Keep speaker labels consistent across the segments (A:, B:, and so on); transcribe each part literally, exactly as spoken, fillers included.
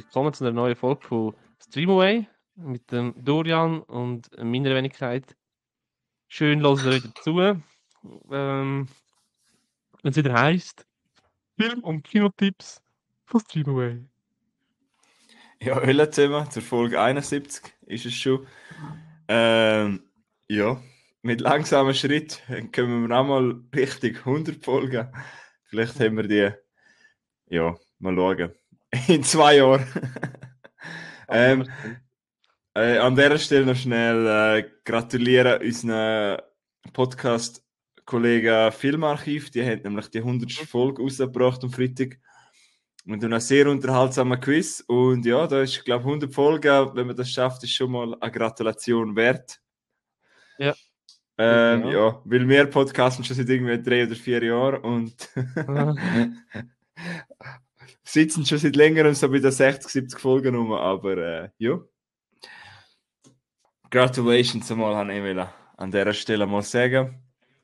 A: willkommen zu einer neuen Folge von Streamaway mit dem Dorian und meiner Wenigkeit. Schön, hören ihr wieder zu. Ähm, Wenn es wieder heisst, Film- und Kinotipps von Streamaway.
B: Ja, hallo zusammen, zur Folge einundsiebzig ist es schon. Ähm, ja, mit langsamem Schritt können wir auch mal Richtung hundert Folgen. Vielleicht haben wir die, ja, mal schauen, in zwei Jahren. ähm, äh, an dieser Stelle noch schnell äh, gratulieren unseren Podcast-Kollegen Filmarchiv. Die haben nämlich die hundertste Folge rausgebracht am Freitag. Und dann ein sehr unterhaltsamer Quiz. Und ja, da ist, glaube ich, hundert Folgen. Wenn man das schafft, ist schon mal eine Gratulation wert.
A: Ja.
B: Ähm,
A: Ja.
B: ja, weil wir podcasten schon seit irgendwie drei oder vier Jahren und sitzen schon seit längerem so bei den sechzig, siebzig Folgen rum. Aber äh, ja. Congratulations einmal, habe ich will an dieser Stelle mal sagen.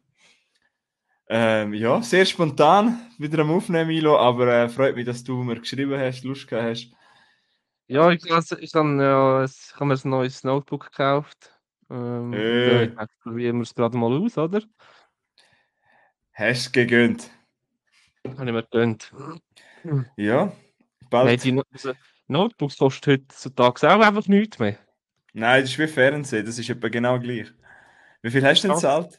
B: Ähm, ja, sehr spontan wieder am Aufnehmen, Milo, aber äh, freut mich, dass du mir geschrieben hast, Lust gehabt hast.
A: Ja, ich, also, ich habe ja, ich hab mir ein neues Notebook gekauft. Ähm,
B: Äh.
A: ja, ich dachte, probieren wir es gerade mal aus, oder?
B: Hast du gegönnt?
A: Habe ich mir gegönnt.
B: Ja,
A: Hey,
B: bald.
A: die No- also, Notebooks kosten heutzutage auch einfach nichts mehr.
B: Nein, das ist wie Fernsehen, das ist etwa genau gleich. Wie viel hast du denn
A: Was?
B: gezahlt?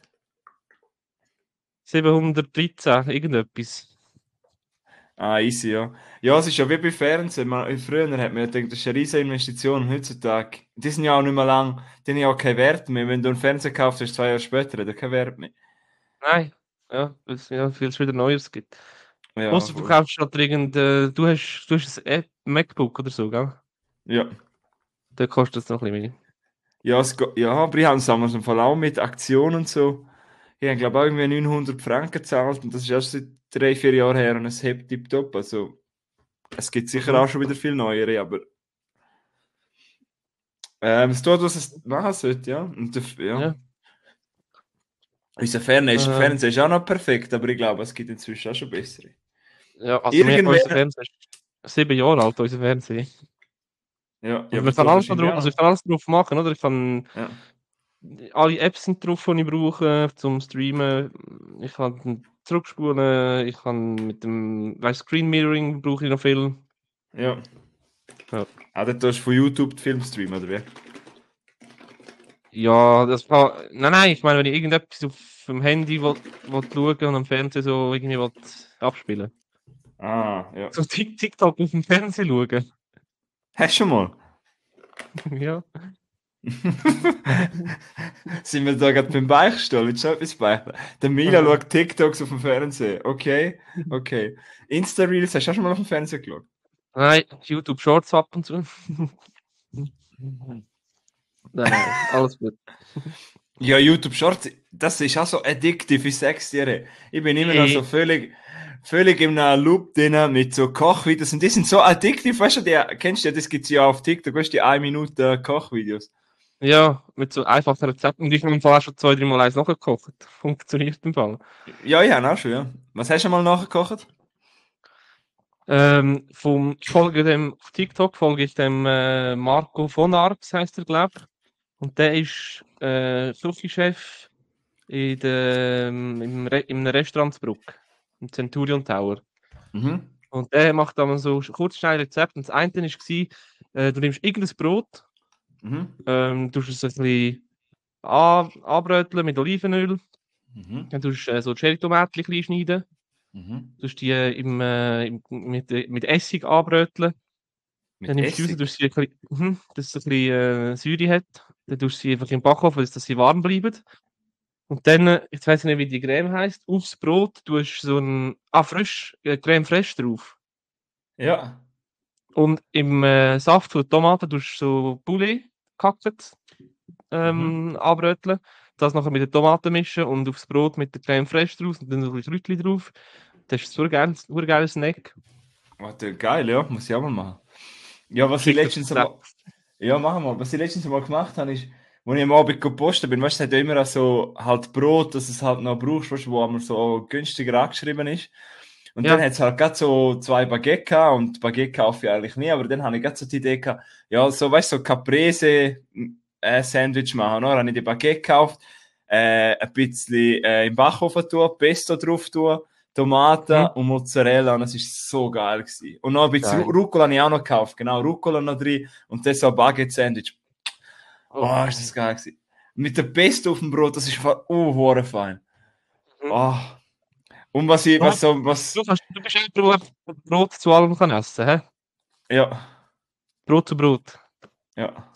A: siebenhundertdreizehn, irgendetwas.
B: Ah, easy, ja. Ja, es ist ja wie bei Fernsehen. Man, früher hat man ja gedacht, das ist eine riesige Investition. Heutzutage, die sind ja auch nicht mehr lang, die haben ja auch keinen Wert mehr. Wenn du einen Fernseher kaufst, hast du zwei Jahre später, hat er keinen Wert mehr.
A: Nein, ja, weil es ja, viel wieder Neues gibt.
B: Ja,
A: Außer du
B: voll.
A: kaufst halt irgend, äh, du hast, du hast ein App- MacBook oder so, gell?
B: Ja.
A: Dann kostet es noch ein bisschen mehr.
B: Ja, es, go- ja, aber ich habe es damals im Fall auch mit Aktionen und so. Ich habe, glaube ich, auch irgendwie neunhundert Franken gezahlt und das ist erst seit drei, vier Jahren her und es hebt tipptopp. Also, es gibt sicher
A: Mhm.
B: auch schon wieder viel neuere, aber ähm, es tut, was es machen sollte, ja. Und der, ja.
A: Ja.
B: Unser Fernseher ist,
A: Ähm,
B: Fernseher ist auch noch perfekt, aber ich glaube, es gibt inzwischen auch schon bessere.
A: ja, also wir, unser
B: Irgendwer.
A: Fernseher ist sieben Jahre alt, unser Fernseher.
B: Ja, ja,
A: Also
B: aber
A: man kann
B: du
A: alles noch
B: wahrscheinlich
A: drauf,
B: auch
A: also ich
B: noch.
A: kann alles drauf machen, oder? Ich kann,
B: Ja.
A: alle Apps sind drauf, die ich brauche zum Streamen. Ich kann zurückspulen, ich kann mit dem, weißt, Screen Mirroring brauche ich noch viel.
B: Ja.
A: Ja.
B: Ah, dann tust du von YouTube die Film streamen, oder wie?
A: Ja, das war. Nein, nein, ich meine, wenn ich irgendetwas auf dem Handy will, will schauen und am Fernsehen so irgendwie will abspielen.
B: Ah, ja.
A: So Tik- TikTok auf dem Fernsehen schauen.
B: Hast du schon mal?
A: Ja.
B: Sind wir da gerade beim Beichtstuhl? Willst du noch etwas beichten? Der Mila
A: Äh,
B: schaut TikToks auf dem Fernsehen. Okay, okay. Insta-Reels hast du auch schon mal auf dem Fernsehen geschaut?
A: Nein, YouTube Shorts ab und zu. Nein, nein, alles gut.
B: Ja, YouTube Shorts, das ist auch so addictive, ich sag's dir. Ich bin immer noch so
A: Hey,
B: völlig, völlig in einem Loop drin mit so Kochvideos und die sind so addictive, weißt du, die, kennst du ja, das gibt's ja auf TikTok, weißt du, die eine Minute Kochvideos.
A: ja, mit so einfachen Rezepten. Ich habe im Fall auch schon zwei, drei Mal eins nachgekocht. Funktioniert im Fall.
B: Ja, ich habe auch schon, ja. Was hast du mal nachgekocht?
A: Ähm, vom, ich folge dem, auf TikTok folge ich dem äh, Marco von Arx, heißt er, glaube ich. Und der ist äh, Sushi-Chef in der, ähm, im Re im Restaurant in Bruck, im Centurion Tower.
B: Mhm.
A: Und der macht dann so kurz schnell Rezept. Und das eine war, äh, du nimmst irgendein Brot,
B: Mhm.
A: ähm, tust es ein bisschen an, anbröteln mit Olivenöl,
B: Mhm.
A: dann tust du äh, so Cherry-Tomaten klein schneiden,
B: Mhm.
A: tust die äh, im, äh, im, mit, äh, mit Essig anbröteln. Dann
B: Mit
A: nimmst du die raus,
B: Essig?
A: tust sie ein bisschen, mhm, dass es ein bisschen äh, Säure hat. Dann tust du sie einfach im Backofen, dass sie warm bleiben. Und dann, äh, jetzt weiss ich nicht, wie die Creme heisst, aufs Brot tust du so ein, ah, frisch, äh, Creme fraiche drauf.
B: Ja.
A: Und im äh, Saft von Tomaten tust du so Poulet gehackt
B: Mhm.
A: ähm, anbröteln. Das nachher mit den Tomaten mischen und aufs Brot mit der Creme fraiche drauf und dann so ein bisschen Kräutchen drauf. Das ist so ein geiles, ein geiles Snack.
B: Warte, geil, ja, muss ich auch mal machen. Ja, was ich
A: Schick das
B: letztens
A: Rezept.
B: einmal, ja, machen wir. Was ich letztens mal gemacht habe, ist, als ich am Abend gepostet bin, weißt du, es hat ja immer auch so halt Brot, dass es halt noch brauchst, weißt du, wo einmal so günstiger angeschrieben ist. Und
A: Ja.
B: dann hat es halt gerade so zwei Baguette gehabt und Baguette kaufe ich eigentlich nie, aber dann habe ich gerade so die Idee gehabt, ja, so, weißt du, so Caprese äh, Sandwich machen, oder? Habe ich die Baguette gekauft, äh, ein bisschen äh, im Backofen tun, Pesto drauf tun, Tomaten
A: Mhm.
B: und Mozzarella und es ist so geil gewesen. Und noch ein bisschen Ru
A: Geil.
B: Rucola habe ich auch noch gekauft, genau, Rucola noch drin und das so ein Baguette Sandwich.
A: Oh.
B: Oh, ist das geil gewesen. Mit der Pesto auf dem Brot, das ist einfach oh, hure fein.
A: Mhm.
B: Oh. Und was ich,
A: Du,
B: was
A: hast,
B: so, was,
A: du, kannst, du bist jemand, der Brot zu allem kann essen, hä?
B: ja,
A: Brot zu Brot.
B: ja.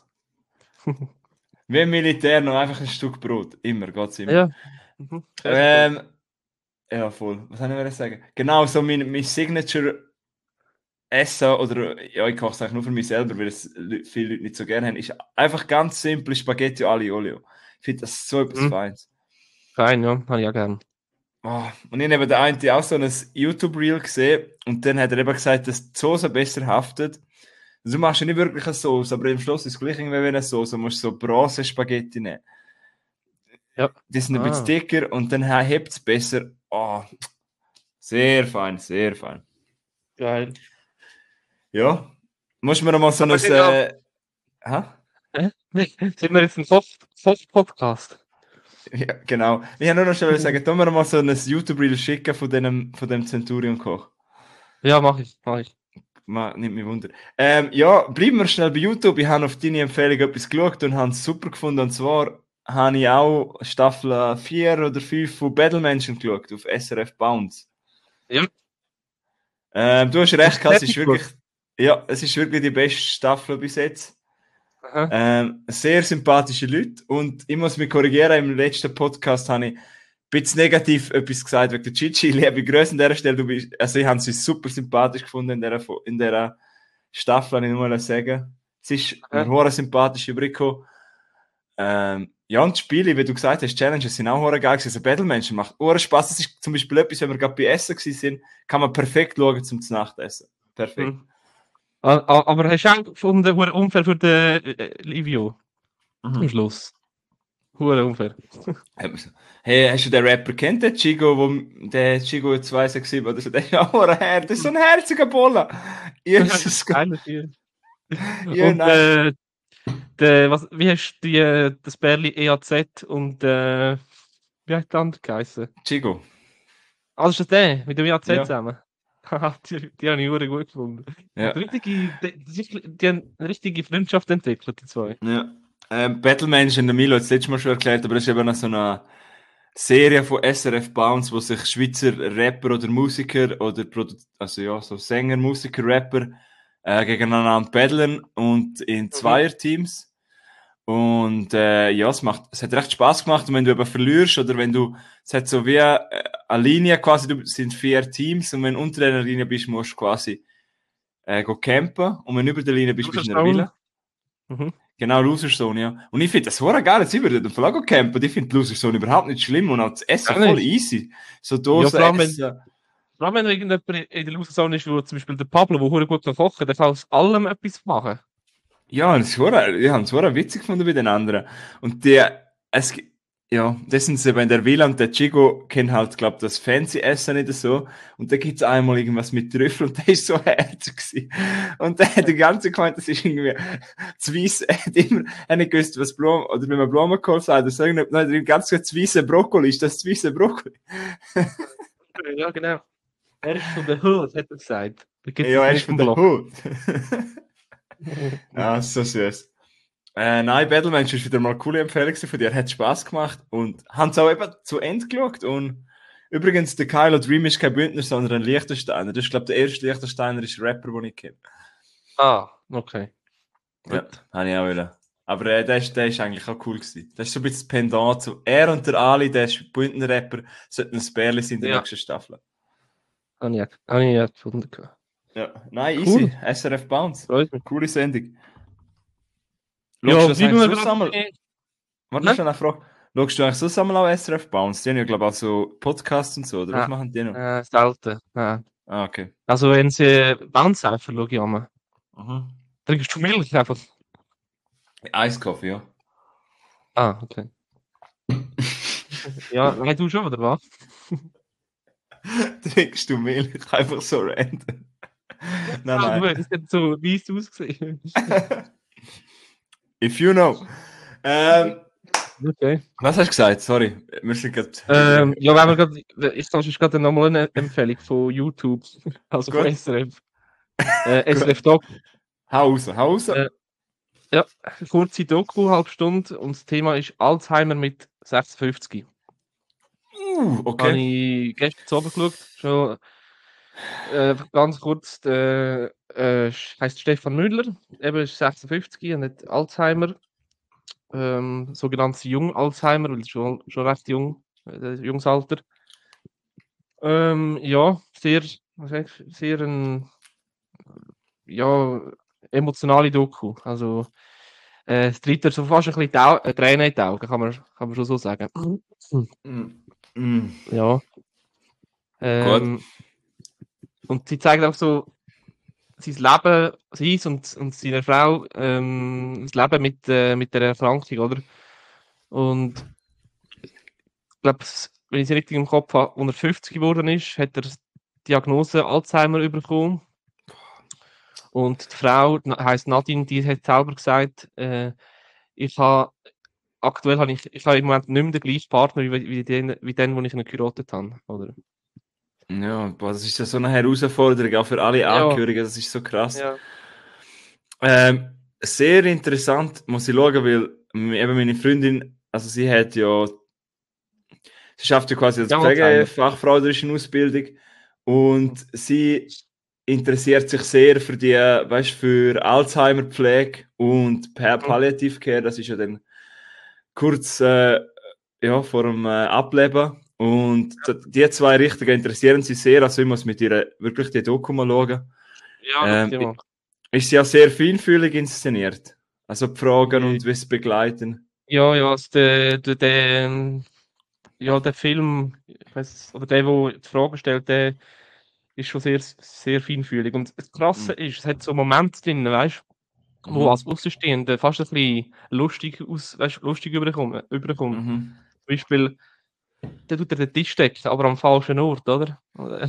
B: Wie im Militär noch einfach ein Stück Brot. Immer, geht's immer.
A: Ja. Mhm. Käsebrot.
B: Ähm, ja, voll. Was soll ich wollen sagen? Genau, so mein, mein Signature Essen, oder ja, ich koche es eigentlich nur für mich selber, weil es Leu- viele Leute nicht so gerne haben, ist einfach ganz simpel Spaghetti Aglio Olio. Ich finde das so etwas
A: Mhm.
B: Feines.
A: Fein, ja. Habe ich auch gern.
B: Oh, und ich habe der eine auch so ein YouTube-Reel gesehen und dann hat er eben gesagt, dass die Soße besser haftet. Also du machst ja nicht wirklich eine Soße, aber im Schluss ist es gleich irgendwie wie eine Soße. Du musst so Bronze-Spaghetti nehmen.
A: Ja.
B: Die sind ein bisschen
A: Ah.
B: dicker und dann hebt es besser. Oh, sehr fein, sehr fein.
A: Geil.
B: Ja, musst du mir noch mal so ein...
A: Aber sind ja.
B: Äh, hä?
A: Hä? Sind wir jetzt ein Soft- Soft-Podcast?
B: Ja, genau. Ich habe nur noch schnell sagen, tun wir mal so ein YouTube-Reel schicken von dem, von dem Centurion-Koch.
A: Ja, mach ich. Mach ich.
B: Ma, nimmt mich Wunder. Ähm, ja, bleiben wir schnell bei YouTube. Ich habe auf deine Empfehlung etwas geschaut und habe es super gefunden. Und zwar habe ich auch Staffel vier oder fünf von Battlemenschen geschaut, auf S R F Bounce.
A: Ja.
B: Ähm, du hast
A: Hast
B: recht
A: du
B: gehabt, es
A: fertig
B: ist wirklich,
A: geschaut?
B: ja, es ist wirklich die beste Staffel bis jetzt.
A: Aha.
B: Ähm, sehr sympathische Leute. Und ich muss mich korrigieren, im letzten Podcast habe ich ein bisschen negativ etwas gesagt wegen der Chichi. Liebe Grüße an dieser Stelle. Du bist, also ich habe sie super sympathisch gefunden in dieser, in dieser Staffel, kann ich nur mal sagen. Es ist mir
A: Aha.
B: hure sympathisch übergekommen. Ähm, ja, und die Spiele, wie du gesagt hast, Challenges sind auch hure geil gewesen. Also Battlemenschen macht hure Spaß. Das ist zum Beispiel etwas, wenn wir gerade bei Essen gewesen sind, kann man perfekt schauen zum Nachtessen. Perfekt.
A: Hm. A- a- Aber hast du auch gefunden, hure unfair für den äh, Livio am
B: Mhm.
A: Schluss? Hure unfair.
B: Hey, hast du den Rapper kennt, den Chigo, wo, der Chigo zwei sechs sieben oder so, der ist auch ein Herz, das ist so ein herziger Boller. Jesus Gott.
A: Geiler Tier.
B: Ja,
A: Und
B: nein.
A: äh, der, was, wie hast du die, äh, das Bärli E A Z und äh, wie hat der andere geheißen?
B: Chigo.
A: Ah, das ist das der mit dem E A Z
B: Ja.
A: zusammen. Haha, die, die habe ich hure gut gefunden. Die, hat
B: Ja.
A: richtige, die, die, sich- die haben eine richtige Freundschaft entwickelt, die zwei.
B: Ja. Ähm, Battlemenschen, der Milo hat es letztes Mal schon erklärt, aber das ist eben so eine Serie von S R F Bounce, wo sich Schweizer Rapper oder Musiker oder Produ also ja, so Sänger, Musiker, Rapper äh, gegeneinander battlen und in
A: Mhm.
B: Zweierteams. Und äh, ja, es macht, es hat recht Spaß gemacht. Und wenn du aber verlierst oder wenn du, es hat so wie äh, eine Linie quasi, du es sind vier Teams und wenn du unter einer Linie bist, musst du quasi äh, go campen und wenn du über der Linie bist, bist du in einer
A: Loserstone.
B: Villa.
A: Mhm.
B: Genau, Loserzone, ja. Und ich finde das hure geil, jetzt über den Verlag campen. Ich finde Loserzone überhaupt nicht schlimm und auch das Essen
A: Gar
B: voll
A: nicht.
B: easy. So
A: Ja,
B: Dosen
A: vor allem, wenn,
B: essen.
A: vor allem, wenn irgendjemand in der Loserzone ist, wo zum Beispiel der Pablo, der hure gut kann kochen, der kann aus allem etwas machen.
B: Ja, und es ist hure, ich habe es hure witzig gefunden bei den anderen. Und der, es, gi- ja, das sind sie eben in der Villa und der Chico kennt halt, glaub das fancy Essen nicht so. Und da gibt's einmal irgendwas mit Trüffel und der ist so herzig gewesen. Und der hat die ganze gemeint, das ist irgendwie zu weiss, er hat immer, er hat nicht gewusst, was Blumen, oder wenn man Blumenkohl sagt, dann sagen nicht, nein, ganz gut zu weisse Brokkoli, ist das zu weisse Brokkoli?
A: Ja, genau. Er ist von der Hood, hat er gesagt. Da gibt
B: Ja,
A: es
B: er
A: nicht
B: ist von
A: vom
B: der
A: Block.
B: Hut. Ja, so süß. Äh, nein, Battlemensch ist wieder mal eine coole Empfehlung gewesen von dir. Hat Spaß gemacht und haben es auch eben zu Ende geschaut. Und übrigens, der Kylo Dream ist kein Bündner, sondern ein Liechtensteiner. Das ist, glaube ich, der erste liechtensteinerische Rapper, den ich kenne.
A: Ah, okay.
B: Ja,
A: Gut.
B: habe ich auch wieder. Aber äh, der, ist, der ist eigentlich auch cool gewesen. Das ist so ein bisschen das Pendant zu. Er und der Ali, der ist Bündner Rapper, sollten ein Bärli sein in der
A: Ja,
B: nächsten Staffel.
A: habe ich, auch- habe ich auch gefunden.
B: Ja, nein,
A: Cool,
B: easy. S R F Bounce.
A: freut mich.
B: Coole Sendung. Schaust
A: Ja,
B: du das
A: bleiben
B: eigentlich
A: wir
B: sonst
A: gerade
B: einmal?
A: bei.
B: Warte noch
A: Hä?
B: schnell eine Frage. Schaust du eigentlich sonst einmal auch S R F Bounce? Die haben ja, glaube ich, auch so Podcasts und so, oder was
A: Ah,
B: machen die noch?
A: äh, selten. Ah.
B: Ah, okay.
A: Also, wenn sie Bounce-Cypher schaue ich an.
B: Mhm.
A: Trinkst du Milch einfach?
B: Eiskaffee, ja.
A: Ah, okay. Ja, nein, du schon, oder was?
B: Trinkst du Milch einfach so random? Nein,
A: Ah, du,
B: nein.
A: das hat so weiss ausgesehen.
B: If you know. Ähm,
A: Okay.
B: was hast du gesagt? Sorry, wir sind gerade
A: Ähm,
B: wieder...
A: ja, wenn wir gerade, ich das ist gerade nochmal eine Empfehlung von YouTube, also von
B: Gut,
A: S R F. Äh, S R F
B: gut.
A: Doc.
B: Hau raus, hau raus.
A: Äh, ja, kurze Doku, halbe Stunde, und das Thema ist Alzheimer mit sechsundfünfzig.
B: Uh,
A: Habe
B: okay.
A: ich gestern Abend geschaut. Schon, äh, ganz kurz, der äh, heißt Stefan Müller, eben ist sechsundfünfzig und hat Alzheimer, ähm, sogenanntes Jung-Alzheimer, weil schon, schon recht jung, äh, junges Alter. Ähm, ja, sehr, was sag ich, sehr ein, ja, emotionale Doku. Also, äh, es tritt dir so fast ein bisschen die Au äh, Tränen in die Augen, kann man, kann man schon so sagen.
B: Mm, mm,
A: Ja,
B: gut.
A: ähm, und sie zeigt auch so sein Leben, sein und, und seine Frau, ähm, das Leben mit, äh, mit der Erkrankung, oder? Und ich glaube, wenn ich es richtig im Kopf habe, als er fünfzig geworden ist, hat er die Diagnose Alzheimer bekommen. Und die Frau, na- heisst Nadine, die hat selber gesagt, äh, ich habe aktuell habe ich, ich habe im Moment nicht mehr den gleichen Partner wie, wie den, wie den, den ich ihn geheiratet habe, oder?
B: Ja, boah, das ist ja so eine Herausforderung, auch für alle
A: Ja,
B: Angehörigen, das ist so krass.
A: ja.
B: Ähm, sehr interessant, muss ich schauen, weil m- eben meine Freundin, also sie hat ja, sie schafft ja quasi als
A: Ja, Alzheimer.
B: Pflegefachfrau, da ist eine Ausbildung und sie interessiert sich sehr für die, weißt, für Alzheimer-Pflege und Pa-
A: Mhm.
B: Palliative Care, das ist ja dann kurz äh, ja, vor dem äh, Ableben. Und d- die zwei Richtungen interessieren sie sehr, also ich muss mit ihr wirklich die Doku mal schauen.
A: Ja, schau
B: Ähm,
A: dir mal.
B: ist ja sehr feinfühlig inszeniert. Also die Fragen
A: Äh,
B: und wie es begleiten.
A: Ja, ja, also der, der, der, ähm, ja, der Film, ich weiß, oder der, der die Frage stellt, der ist schon sehr, sehr feinfühlig. Und das Krasse
B: Mhm.
A: ist, es hat so Momente drin, weißt du, wo als
B: Mhm.
A: Außenstehender fast ein bisschen lustig, aus, weißt, lustig überkommt, überkommt. Zum
B: Mhm.
A: Beispiel, der tut er den Tisch decken, aber am falschen Ort, oder?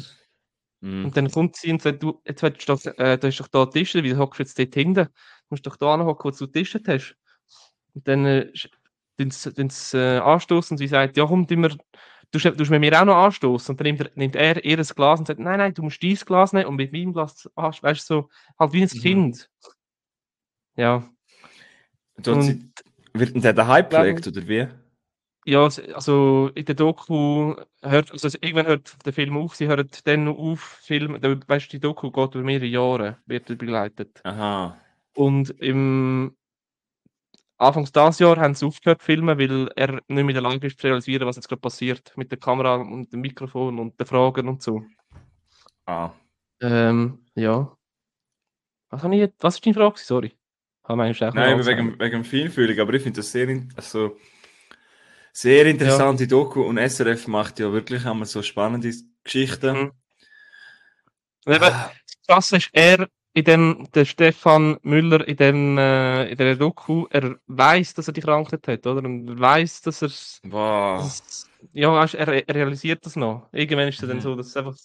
A: Und
B: Mhm.
A: dann kommt sie und sagt, du, jetzt willst du doch, äh, du hast doch da Tische, wieso hockst du jetzt dort hinten? Du musst doch da anhocken, wo du Tische hast. Und dann äh, sch- tun's, tun's, äh, anstoßen und sie sagt, ja komm, tun wir, du du musst mit mir auch noch anstoßen. Und dann nimmt er, nimmt er ihr das Glas und sagt, nein, nein, du musst dein Glas nehmen und mit meinem Glas, anst- weißt du, so, halt wie ein
B: Mhm.
A: Kind. Ja.
B: Dort
A: Und
B: sie, wird denn der daheim
A: ich glaube,
B: gepflegt, oder wie?
A: ja, s- also in der Doku hört, also irgendwann hört der Film auf, sie hört dann auf, Film, der, weißt du, die Doku geht über mehrere Jahre, wird er begleitet.
B: Aha.
A: Und im Anfangs dieses Jahr haben sie aufgehört zu filmen, weil er nicht mehr in der Lage ist zu realisieren, was jetzt gerade passiert mit der Kamera und dem Mikrofon und den Fragen und so.
B: Ah.
A: Ähm, ja. Was, habe ich jetzt, was ist deine Frage? Sorry. Haben wir eigentlich auch noch
B: Nein, aber
A: Alzheimer?
B: wegen, wegen dem Feinfühlig, aber ich finde das sehr, in- also, sehr
A: Ja.
B: interessante Doku und S R F macht ja wirklich einmal so spannende Geschichten.
A: Mhm. Und eben,
B: Ah,
A: das Krasse ist, er in dem, der Stefan Müller in dem, äh, in der Doku, er weiß, dass er die Krankheit hat, oder? Und er weiß, dass er, dass
B: boah.
A: es, ja, weißt, er, er realisiert das noch. Irgendwann ist es dann
B: Mhm.
A: so, dass es einfach,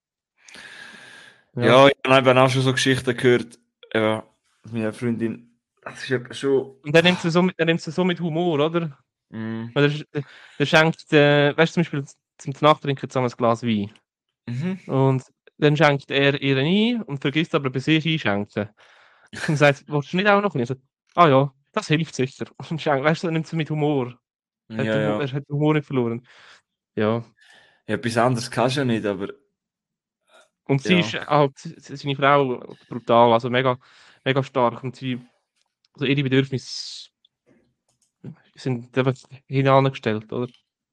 A: ja.
B: Ja, ich habe eben auch schon so Geschichten gehört. Ja, meine Freundin, das ist eben schon.
A: Und er nimmt es so mit, er nimmt es so mit Humor, oder?
B: Mhm.
A: Weil er, der, der schenkt, äh, weißt du, zum Beispiel zum Nachtrinken zusammen ein Glas Wein.
B: Mhm.
A: Und dann schenkt er ihr ein und vergisst aber bei sich einschenken. Und sagt, willst du nicht auch noch ein? Ich so, ah ja, das hilft sicher. Und schenkt, weißt du, er nimmt es mit Humor. Er hat,
B: Ja,
A: den Hu-
B: ja.
A: er hat den Humor nicht verloren. Ja.
B: Ja, etwas anderes kannst du ja nicht, aber
A: Und sie ist
B: ja.
A: halt, seine Frau, brutal, also mega, mega stark. Und sie, also ihre Bedürfnisse sind einfach hinangestellt, oder?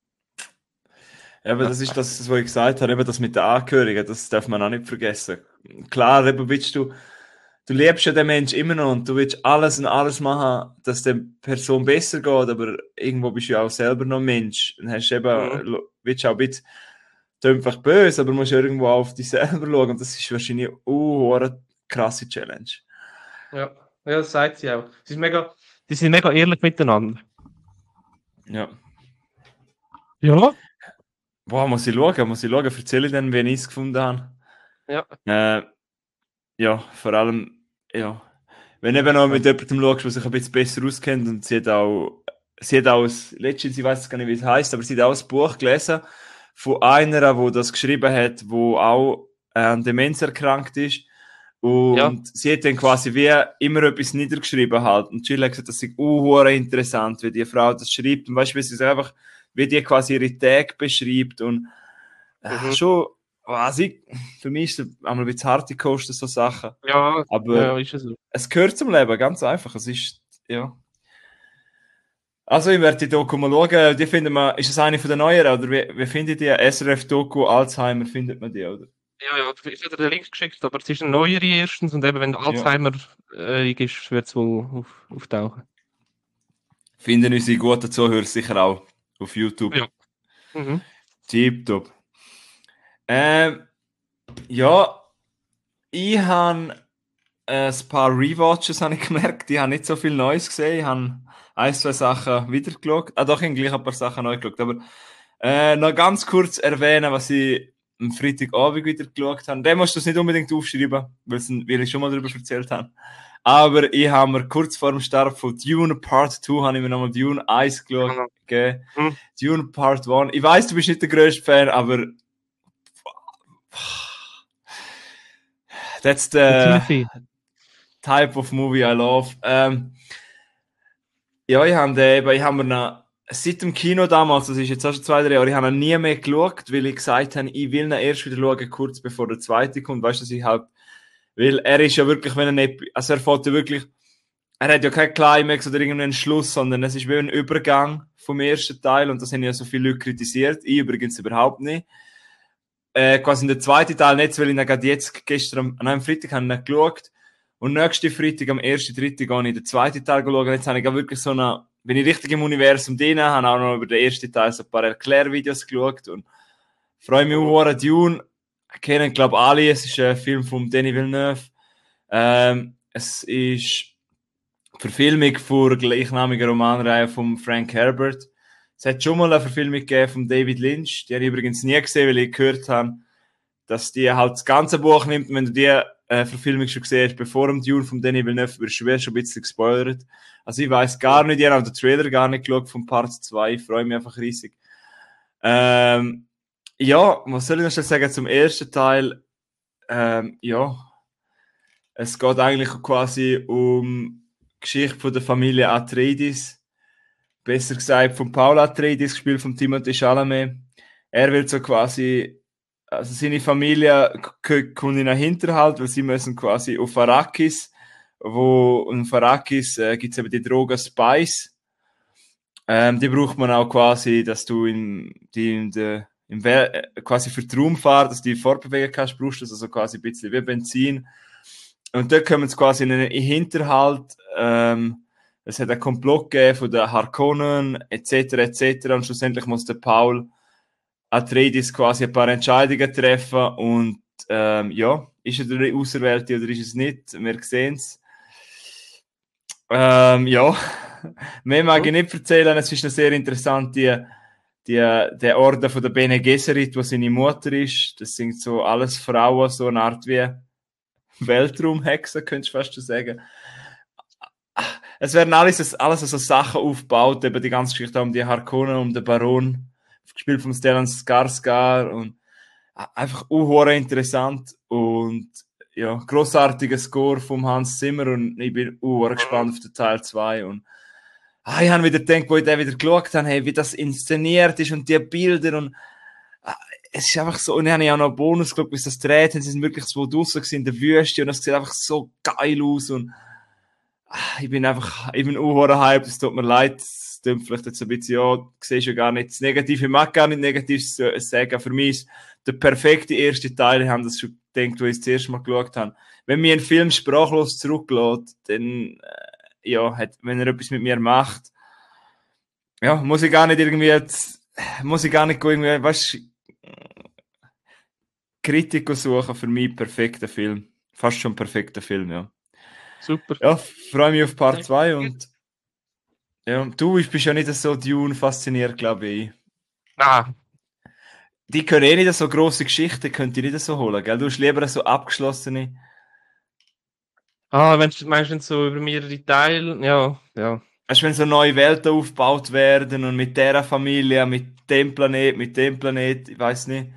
B: Aber
A: Ja.
B: das ist das, was ich gesagt habe, eben das mit den Angehörigen, das darf man auch nicht vergessen. Klar, eben willst du, du liebst ja den Menschen immer noch und du willst alles und alles machen, dass der Person besser geht, aber irgendwo bist du ja auch selber noch Mensch. Dann hast du
A: Mhm.
B: eben, willst du auch ein bisschen, du einfach böse, aber musst ja irgendwo auf dich selber schauen und das ist wahrscheinlich uh, eine krasse Challenge.
A: Ja. Ja, das sagt sie auch. Sie, ist mega, sie sind mega ehrlich miteinander.
B: Ja.
A: Ja.
B: Boah, muss ich schauen, muss ich schauen. Erzähle ich dann, wenn ich es gefunden habe.
A: Ja.
B: Äh, ja, vor allem, ja. Wenn du eben noch
A: Ja.
B: mit jemandem schaust, der sich ein bisschen besser auskennt und sie hat auch, sie hat auch, das- letztens, ich weiß gar nicht, wie es heißt, aber sie hat auch ein Buch gelesen von einer, die das geschrieben hat, wo auch äh, an Demenz erkrankt ist.
A: Ja.
B: Und sie hat dann quasi wie immer etwas niedergeschrieben halt. Und Jill hat gesagt, das ist uh, interessant, wie die Frau das schreibt. Und weißt du, wie sie es einfach, wie die quasi ihre Tage beschreibt. Und äh,
A: Mhm.
B: schon, was ich, für mich ist es einmal ein bisschen harte Kosten, so Sachen.
A: Ja,
B: Aber
A: ja, ist es so.
B: es gehört zum Leben, ganz einfach. Es ist, ja. Also, ich werde die Doku mal schauen. Die finden wir, ist es eine von den neueren, oder wie, wie findet ihr S R F-Doku Alzheimer, findet man die, oder?
A: Ja, ja, ich habe dir den Link geschickt, aber es ist eine neuere erstens und eben, wenn
B: Ja.
A: Alzheimer äh, ist, wird es wohl auf, auftauchen.
B: Finden unsere guten Zuhörer sicher auch auf YouTube.
A: Ja. Mhm.
B: Tipptopp. Ähm, ja, ich habe ein paar Rewatches habe ich gemerkt, ich habe nicht so viel Neues gesehen, ich habe ein, zwei Sachen wieder geschaut, ah doch, ich habe gleich ein paar Sachen neu geschaut, aber äh, noch ganz kurz erwähnen, was ich am Freitagabend wieder geschaut habe. Den musst du es nicht unbedingt aufschreiben, weil ich schon mal darüber erzählt habe. Aber ich habe mir kurz vor dem Start von Dune Part zwei habe ich mir nochmal Dune eins geschaut.
A: Genau.
B: Okay.
A: Mhm.
B: Dune Part eins. Ich weiß, du bist nicht der grösste Fan, aber that's the
A: Erzähl viel.
B: type of movie I love. Ähm, ja, ich habe den eben, ich habe mir noch, seit dem Kino damals, das ist jetzt auch schon zwei, drei Jahre, ich habe ihn nie mehr geschaut, weil ich gesagt habe, ich will ihn erst wieder schauen, kurz bevor der zweite kommt. Weißt du, dass ich halt, weil er ist ja wirklich, wenn er nicht, also er fährt ja wirklich, er hat ja kein Climax oder irgendeinen Schluss, sondern es ist wie ein Übergang vom ersten Teil und das haben ja so viele Leute kritisiert. Ich übrigens überhaupt nicht. Äh, quasi in der zweiten Teil nicht, weil ich ihn gerade jetzt gestern, an einem Freitag habe ich ihn geschaut und nächste Freitag, am ersten dritten gehe ich den zweiten Teil schauen. Jetzt habe ich wirklich so eine, bin ich richtig im Universum drin, habe auch noch über den ersten Teil so ein paar Erklärvideos geschaut und freue mich
A: Mhm.
B: auch an Dune. Kennen, glaube ich, alle. Es ist ein Film von Denis Villeneuve. Ähm, es ist Verfilmung von der gleichnamigen Romanreihe von Frank Herbert. Es hat schon mal eine Verfilmung gegeben von David Lynch. Die habe ich übrigens nie gesehen, weil ich gehört habe, dass die halt das ganze Buch nimmt. Wenn du die äh, Verfilmung schon gesehen hast, bevor dem Dune von Denis Villeneuve, wirst du schon ein bisschen gespoilert. Also ich weiß gar nicht, ich habe den Trailer gar nicht geschaut von Part zwei. Ich freue mich einfach riesig. Ähm, ja, was soll ich noch schnell sagen zum ersten Teil? Ähm, ja, es geht eigentlich quasi um die Geschichte von der Familie Atreides. Besser gesagt von Paul Atreides, gespielt von Timothée Chalamet. Er will so quasi, also seine Familie k- kommt in einen Hinterhalt, weil sie müssen quasi auf Arrakis, wo in Arrakis äh, gibt es eben die Droge Spice. Ähm, die braucht man auch quasi, dass du in, die in der, im We äh, quasi für die Raumfahrt, dass du die fortbewegen kannst, brauchst du das also quasi ein bisschen wie Benzin. Und dort kommen sie quasi in einen Hinterhalt. Ähm, es hat einen Komplott gegeben von den Harkonnen, et cetera et cetera. Und schlussendlich muss der Paul Atreides quasi ein paar Entscheidungen treffen. Und ähm, ja, ist er der Auserwählte oder ist es nicht? Wir sehen es. Ähm, ja, mehr mag
A: Mhm.
B: ich nicht erzählen. Es ist eine sehr interessant, die, die, der Orden von der Bene Gesserit, wo seine Mutter ist. Das sind so alles Frauen, so eine Art wie Weltraumhexen, könntest du fast schon sagen. Es werden alles, alles so Sachen aufgebaut, eben die ganze Geschichte um die Harkonnen, um den Baron, gespielt von Stellan Skarsgård und einfach unhöher interessant und ja, grossartiger Score vom Hans Zimmer und ich bin unhöher
A: Mhm.
B: gespannt auf den Teil zwei und ah, ich habe wieder gedacht, wo ich den wieder geschaut habe, hey, wie das inszeniert ist und die Bilder und ah, es ist einfach so, und dann habe ich auch noch einen Bonus geschaut, bis das dreht, und sie sind wirklich so draussen in der Wüste und das sieht einfach so geil aus und ich bin einfach, ich bin unhöher hyped, es tut mir leid, es klingt vielleicht jetzt ein bisschen, ja, du siehst ja gar nicht das Negative, ich mag gar nicht Negatives sagen, für mich ist der perfekte erste Teil, ich habe das schon gedacht, wo ich das erste Mal geschaut habe. Wenn mir ein Film sprachlos zurücklässt, dann, äh, ja, hat, wenn er etwas mit mir macht, ja, muss ich gar nicht irgendwie, jetzt, muss ich gar nicht irgendwie, weißt du, Kritiker suchen, für mich perfekter Film. Fast schon perfekter Film, ja.
A: Super.
B: Ja, freue mich auf Part
A: Sehr
B: zwei
A: gut.
B: und ja, du bist ja nicht so Dune fasziniert, glaube ich.
A: Ah,
B: die können eh nicht so grosse Geschichten, könnt ihr nicht so holen, gell? Du hast lieber so abgeschlossene.
A: Ah, wenn du meinst, wenn so über mehrere Teile, ja, ja.
B: Weißt du, wenn so neue Welten aufgebaut werden und mit der Familie, mit dem Planet, mit dem Planet, ich weiß nicht.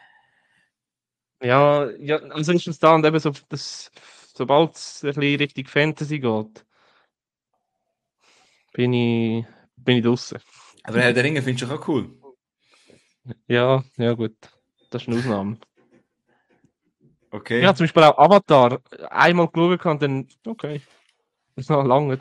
A: Ja, ja, also ist es da und eben so, dass, sobald es ein bisschen Richtung Fantasy geht, bin ich, bin ich draussen.
B: Aber Herr der Ringe findest du auch cool.
A: Ja, ja gut. Das ist eine Ausnahme.
B: Okay.
A: Ja, zum Beispiel auch Avatar. Einmal geschaut und dann, okay. Das ist noch lange.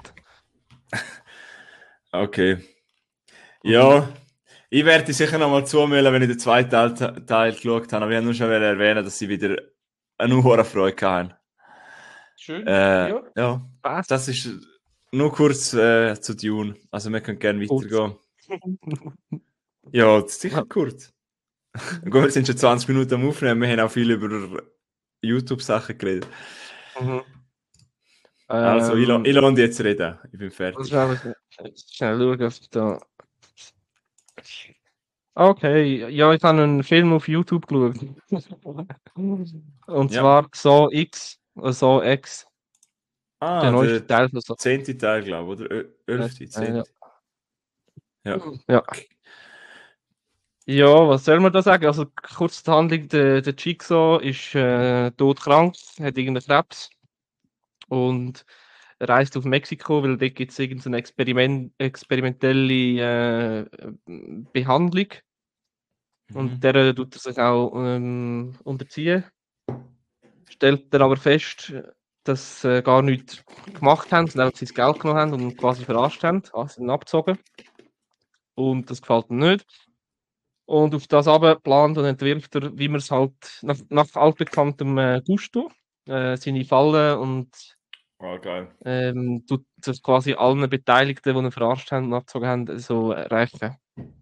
B: Okay. Ja, ich werde sicher nochmal zumüllen, wenn ich den zweiten Teil, Teil geschaut habe. Aber ich habe nur schon erwähnen, dass sie wieder eine hohe Freude hatten.
A: Schön.
B: Äh,
A: Ja.
B: ja,
A: Spaß.
B: das ist nur kurz äh, zu Dune. Also wir können gerne
A: Kurz.
B: weitergehen. Ja, das ist sicher kurz. Gut, wir sind schon zwanzig Minuten am Aufnehmen. Wir haben auch viel über YouTube-Sachen geredet.
A: Mhm.
B: Also, ich, la-
A: Ähm,
B: ich lasse jetzt reden. Ich bin
A: das
B: fertig.
A: ist alles, schnell schauen, ob da. Okay, ja, ich habe einen Film auf YouTube geschaut. Und
B: Ja.
A: zwar Saw X, oder Saw X,
B: Ah,
A: der neueste
B: der
A: Teil von Saw.
B: zehnte Teil, glaube ich, oder? Ö- Elfte,
A: Äh, ja.
B: zehnte. Ja.
A: Ja. Ja, was soll man da sagen? Also kurz die Handlung, der, der Jigsaw ist äh, todkrank, hat irgendeinen Krebs und reist auf Mexiko, weil dort gibt es irgendeine Experiment, experimentelle äh, Behandlung und
B: Mhm.
A: der tut er sich auch ähm, unterziehen. Stellt er aber fest, dass sie äh, gar nichts gemacht haben, sondern einfach sein Geld genommen haben und ihn quasi verarscht haben, also ihn abgezogen. Und das gefällt ihm nicht. Und auf das aber plant und entwirft er, wie man es halt nach, nach altbekanntem äh, Gusto, äh, seine Fallen und
B: Oh, geil.
A: ähm, tut das quasi allen Beteiligten, die ihn verarscht haben und abgezogen haben, so erreichen.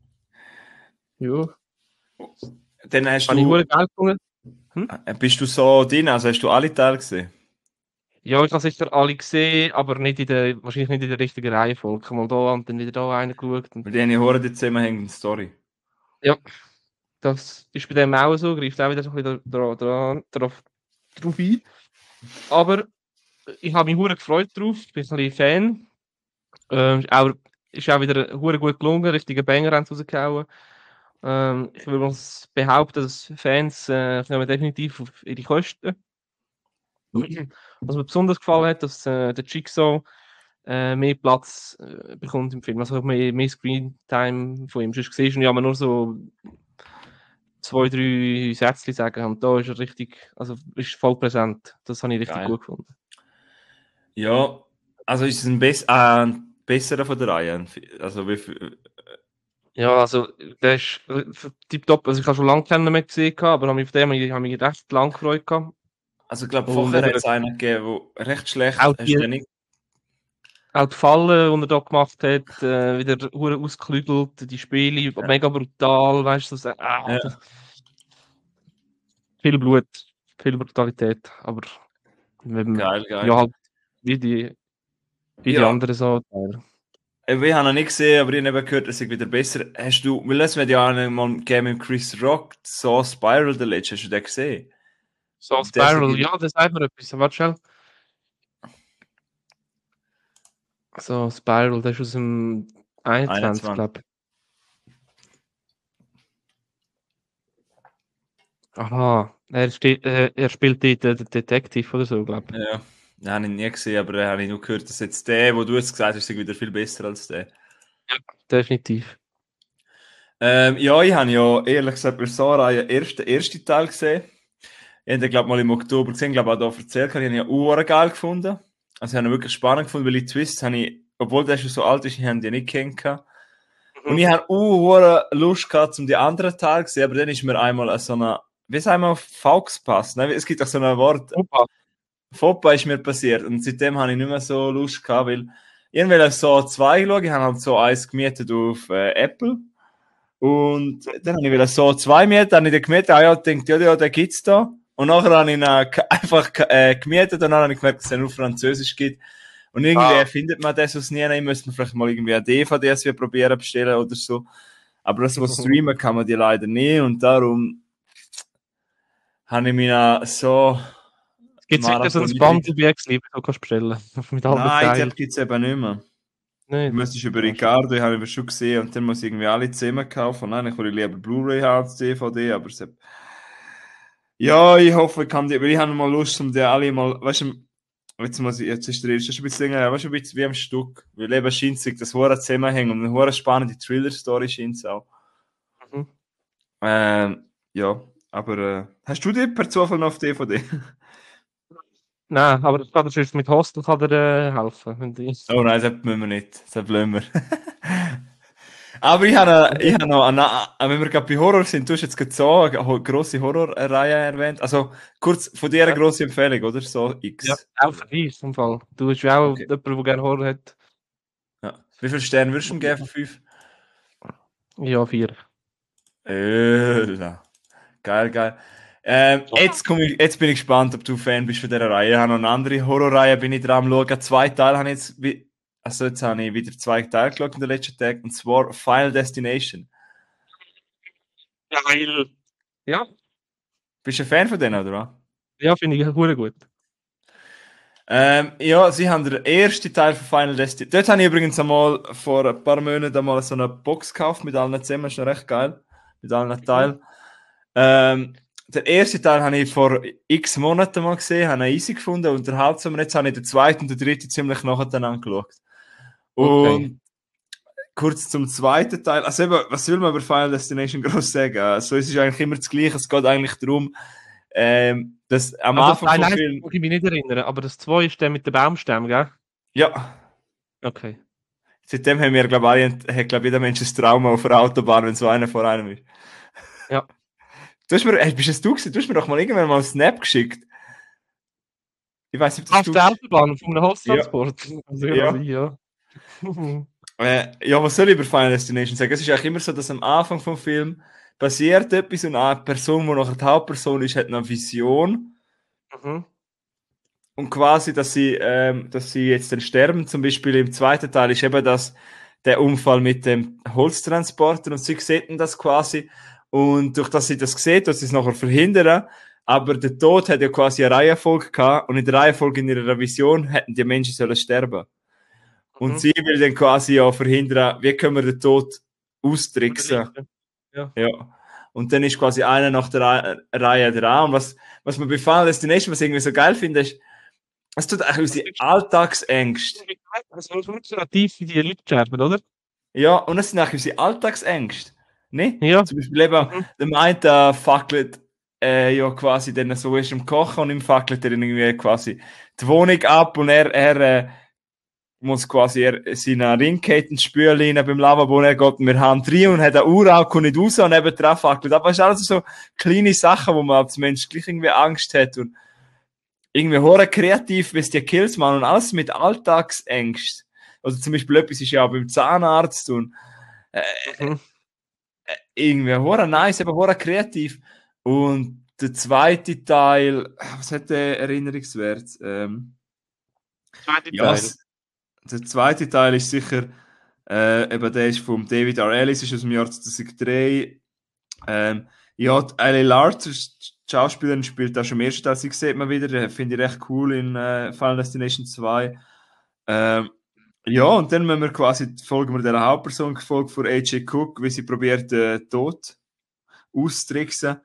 A: Ja.
B: Dann hast
A: Habe ich hure
B: du,
A: geil gefunden. Hm?
B: äh, bist du so drin, also hast du alle Teile gesehen?
A: Ja, ich habe sicher alle gesehen, aber nicht in der, wahrscheinlich nicht in der richtigen Reihenfolge. Ich habe mal da und dann wieder da einen geschaut. Und
B: Weil die haben ja hure die zusammenhängende Story.
A: ja, das ist bei dem auch so, greift auch wieder so ein bisschen dra- dra- drauf, drauf ein. Aber ich habe mich hure gefreut drauf, ich bin ein bisschen Fan. Ähm, ist auch, ist auch wieder hure gut gelungen, richtige Banger haben sie rausgehauen. Ähm, ich würde mal behaupten, dass Fans äh, kommen definitiv auf ihre Kosten. Was mir besonders gefallen hat, dass äh, der Jigsaw äh, mehr Platz äh, bekommt im Film, also mehr, mehr Screentime von ihm. Sonst siehst du ihn ja immer nur so zwei, drei Sätze sagen und da ist er richtig, also ist voll präsent. Das habe ich richtig
B: Geil.
A: gut gefunden.
B: Ja, also ist es ein, bess äh, ein besserer von der Reihe. Also wie viel,
A: Ja, also der ist äh, tipptopp. Also ich habe schon lange keinen mehr gesehen, gehabt, aber habe mich auf dem habe ich, habe mich recht lang gefreut gehabt.
B: also ich glaube,
A: Und
B: vorher
A: eben
B: hat es einen gegeben, der recht schlecht,
A: auch
B: hast du
A: die,
B: den nicht?
A: auch die Fallen, die er da gemacht hat, äh, wieder hure ausgeklügelt, die Spiele,
B: Ja.
A: mega brutal, weißt du, so, ah,
B: Ja.
A: das, viel Blut, viel Brutalität, aber wenn,
B: Geil, geil.
A: ja, halt, wie die, wie die
B: Ja,
A: anderen so.
B: äh, wir haben noch nicht gesehen, aber ich habe eben gehört, dass es wieder besser. Hast du, weil das wird ja auch mal gegeben mit Chris Rock, so Spiral the Ledge, hast du den gesehen?
A: So,
B: Der
A: Spiral,
B: sagt,
A: ja, das sagt mir etwas. Warte schnell. So, Spiral, das ist aus dem einundzwanzig,
B: einundzwanzig.
A: glaube ich. Aha, er, steht, äh, er spielt dort den Detective oder so, glaube ich.
B: Ja, den habe ich nie gesehen, aber den habe ich nur gehört, dass jetzt der, wo du jetzt gesagt hast, ist wieder viel besser als der.
A: Ja, definitiv.
B: Ähm, ja, ich habe ja ehrlich gesagt bei Sora den ersten, ersten Teil gesehen. Ich habe den, glaube mal im Oktober gesehen, glaube auch da erzählt, ich habe ihn ja auch geil gefunden. Also ich habe ihn wirklich spannend gefunden, weil die Twists habe ich, obwohl der schon so alt ist, ich habe den nicht kennengelernt. Und
A: Mhm.
B: ich habe auch Lust gehabt, um die anderen Teile zu sehen, aber dann ist mir einmal so eine, wie sagen wir, Fauxpass, ne? Es gibt auch so ein Wort,
A: Opa.
B: Fauxpas ist mir passiert und seitdem habe ich nicht mehr so Lust gehabt, weil ich will so zwei schauen, ich habe halt so eins gemietet auf äh, Apple und dann habe ich wieder so zwei mieten, dann habe ich den gemietet, ah ja, denkt, ja, ja, den gibt's da und nachher habe ich ihn äh, einfach äh, gemietet und dann habe ich gemerkt, dass er nur Französisch gibt und irgendwie
A: Ah.
B: findet man das aus nie, ich müsste mir vielleicht mal irgendwie ein D V D probieren bestellen oder so. Aber das, was streamen, kann man die leider nicht und darum habe ich mich auch so
A: Gibt es wieder so ein Bundle X-Liebe, das du kannst bestellen? Mit allen
B: Nein,
A: Teilen.
B: das gibt es eben nicht mehr.
A: Nicht?
B: Du müsstest über Ricardo, ich habe ihn schon gesehen und dann muss ich irgendwie alle zusammen kaufen. Nein, ich würde lieber Blu-ray haben als D V D, aber es ja, ich hoffe, ich kann die, weil ich habe mal Lust, um die alle mal, weißt du, jetzt muss ich, jetzt ist der erste ein bisschen länger, weißt du, ein bisschen wie am Stück, weil eben scheint sich das Hure zusammenhängen und eine Hure spannende Thriller-Story scheint es auch.
A: Mhm.
B: Ähm, ja, aber äh, hast du die per Zufall noch auf D V D?
A: Nein, aber das kann sonst mit Hostel kann dir, äh, helfen. Wenn die...
B: Oh nein, das müssen wir nicht, das blöden wir. Aber ich habe, ich habe noch, eine, wenn wir gerade bei Horror sind, du hast jetzt gerade so eine ho- grosse Horrorreihe erwähnt. Also kurz von dir eine
A: Ja.
B: grosse Empfehlung, oder? So X.
A: Ja, auch für dich im Fall. Du bist ja auch
B: Okay.
A: jemand, der gerne Horror hat.
B: Ja. Wie viele Sterne würdest du ihm geben von fünf?
A: Ja, vier.
B: Öla. Geil, geil. Ähm, jetzt, komm ich, jetzt bin ich gespannt, ob du Fan bist von dieser Reihe. Ich habe noch eine andere Horrorreihe, bin ich dran am schauen. Zwei Teile habe ich jetzt, wie- also jetzt habe ich wieder zwei Teile geschaut in den letzten Tagen, und zwar Final Destination.
A: Geil. Ja,
B: Bist du ein Fan von denen, oder was?
A: ja, finde ich hure gut.
B: Ähm, ja, sie haben den ersten Teil von Final Destination. Dort habe ich übrigens einmal vor ein paar Monaten einmal so eine Box gekauft mit allen zusammen. Das ist noch recht geil. Mit allen Teilen. Ähm, den ersten Teil habe ich vor x Monaten mal gesehen, habe ihn easy gefunden, unterhaltsam. Und jetzt habe ich den zweiten und den dritten ziemlich nacheinander geschaut.
A: Okay.
B: Und kurz zum zweiten Teil. Also eben, was will man über Final Destination groß sagen? Also es ist eigentlich immer das Gleiche. Es geht eigentlich darum, ähm, dass am
A: Also
B: Anfang
A: Teil
B: vom
A: eins
B: Film...
A: kann ich mich nicht erinnern, aber das zwei ist der mit den Baumstämmen, gell?
B: Ja.
A: Okay.
B: Seitdem haben wir, glaube ich, alle- hat, glaub, jeder Mensch ein Trauma auf der Autobahn, wenn so einer vor einem ist.
A: Ja.
B: Du hast mir, hey, bist es du gewesen? Du hast mir doch mal irgendwann mal einen Snap geschickt. Ich weiß nicht, ob das
A: Auf
B: du
A: der
B: bist.
A: Autobahn von einem
B: Ja,
A: Holztransport. Also ja,
B: ja.
A: ja.
B: Äh, ja, was soll ich über Final Destination sagen? Es ist eigentlich immer so, dass am Anfang vom Film passiert etwas und eine Person, die nachher die Hauptperson ist, hat eine Vision.
A: Mhm.
B: Und quasi, dass sie, ähm, dass sie jetzt dann sterben. Zum Beispiel im zweiten Teil ist eben das, der Unfall mit dem Holztransporter und sie sehen das quasi. Und durch das sie das sieht, dass sie es nachher verhindern. Aber der Tod hat ja quasi eine Reihenfolge gehabt und in der Reihenfolge in ihrer Vision hätten die Menschen sollen sterben. Und
A: Mhm.
B: sie will dann quasi ja verhindern, wie können wir den Tod austricksen.
A: Ja.
B: Ja. Und dann ist quasi einer nach der Re Reihe dran. Und was, was mir befallen ist, die nächste, was ich irgendwie so geil finde, ist, es tut eigentlich unsere Alltagsängste.
A: Also es ist relativ wie die Leute sterben, oder?
B: Ja, und es sind eigentlich unsere Alltagsängste. Ne?
A: Ja.
B: Zum Beispiel eben,
A: Mhm.
B: der eine der fackelt äh, ja quasi dann so ist im Kochen und ihm fackelt er dann irgendwie quasi die Wohnung ab und er, er äh, muss quasi er, seine Ringketten spülen beim Lavabo und er geht mit der Hand rein und hat eine Uhr auch, kommt nicht raus und eben drauf fackelt. Aber es sind alles so kleine Sachen, wo man als Mensch gleich irgendwie Angst hat und irgendwie hure kreativ, wie es die Kills machen und alles mit Alltagsängst. Also zum Beispiel etwas ist ja auch beim Zahnarzt und äh,
A: Mhm.
B: irgendwie hure nice, aber hure kreativ. Und der zweite Teil, was hat der Erinnerungswert? Ähm,
A: Zweite
B: ja,
A: Teil.
B: s- der zweite Teil ist sicher, äh, eben der ist vom David R. Ellis, ist aus dem Jahr zweitausenddrei. Ähm, ja, die Ellie Larter, die Schauspielerin, spielt auch schon im ersten Teil, sie sieht man wieder, äh, finde ich recht cool in äh, Final Destination zwei. Ähm, ja, und dann müssen wir quasi, folgen wir der Hauptperson, gefolgt von A J. Cook, wie sie probiert, den äh, Tod auszutricksen.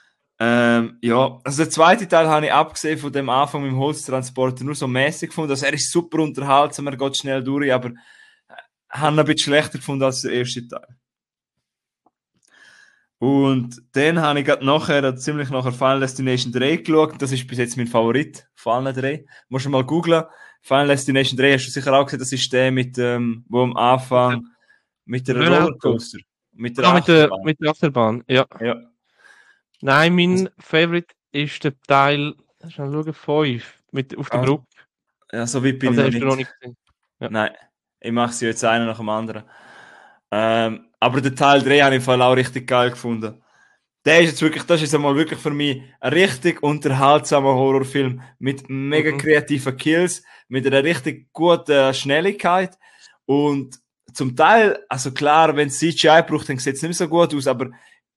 B: Ähm, ja, also der zweite Teil habe ich abgesehen von dem Anfang mit dem Holztransporter nur so mäßig gefunden. Also er ist super unterhaltsam, er geht schnell durch, aber äh, habe ihn ein bisschen schlechter gefunden als der erste Teil. Und dann habe ich gerade nachher, ziemlich nachher Final Destination drei geschaut. Das ist bis jetzt mein Favorit von allen drei. Musst du mal googlen. Final Destination drei hast du sicher auch gesehen, das ist der mit ähm, wo am Anfang mit der
A: Rennauto.
B: Rollercoaster, mit der
A: Ah, mit der,
B: Achterbahn.
A: mit der Achterbahn, ja.
B: Ja.
A: Nein, mein Favorite ist der Teil, schnell schauen, fünf, mit, auf der
B: Ah,
A: Brücke.
B: ja, so weit bin
A: Aber
B: ich
A: den
B: noch
A: hast du noch
B: nicht.
A: nicht gesehen. Ja.
B: Nein, ich mache sie jetzt einer nach dem anderen. Ähm, aber den Teil drei habe ich im Fall auch richtig geil gefunden. Der ist jetzt wirklich, das ist einmal wirklich für mich ein richtig unterhaltsamer Horrorfilm mit mega
A: Mhm.
B: kreativen Kills, mit einer richtig guten Schnelligkeit und zum Teil, also klar, wenn es C G I braucht, dann sieht es nicht mehr so gut aus, aber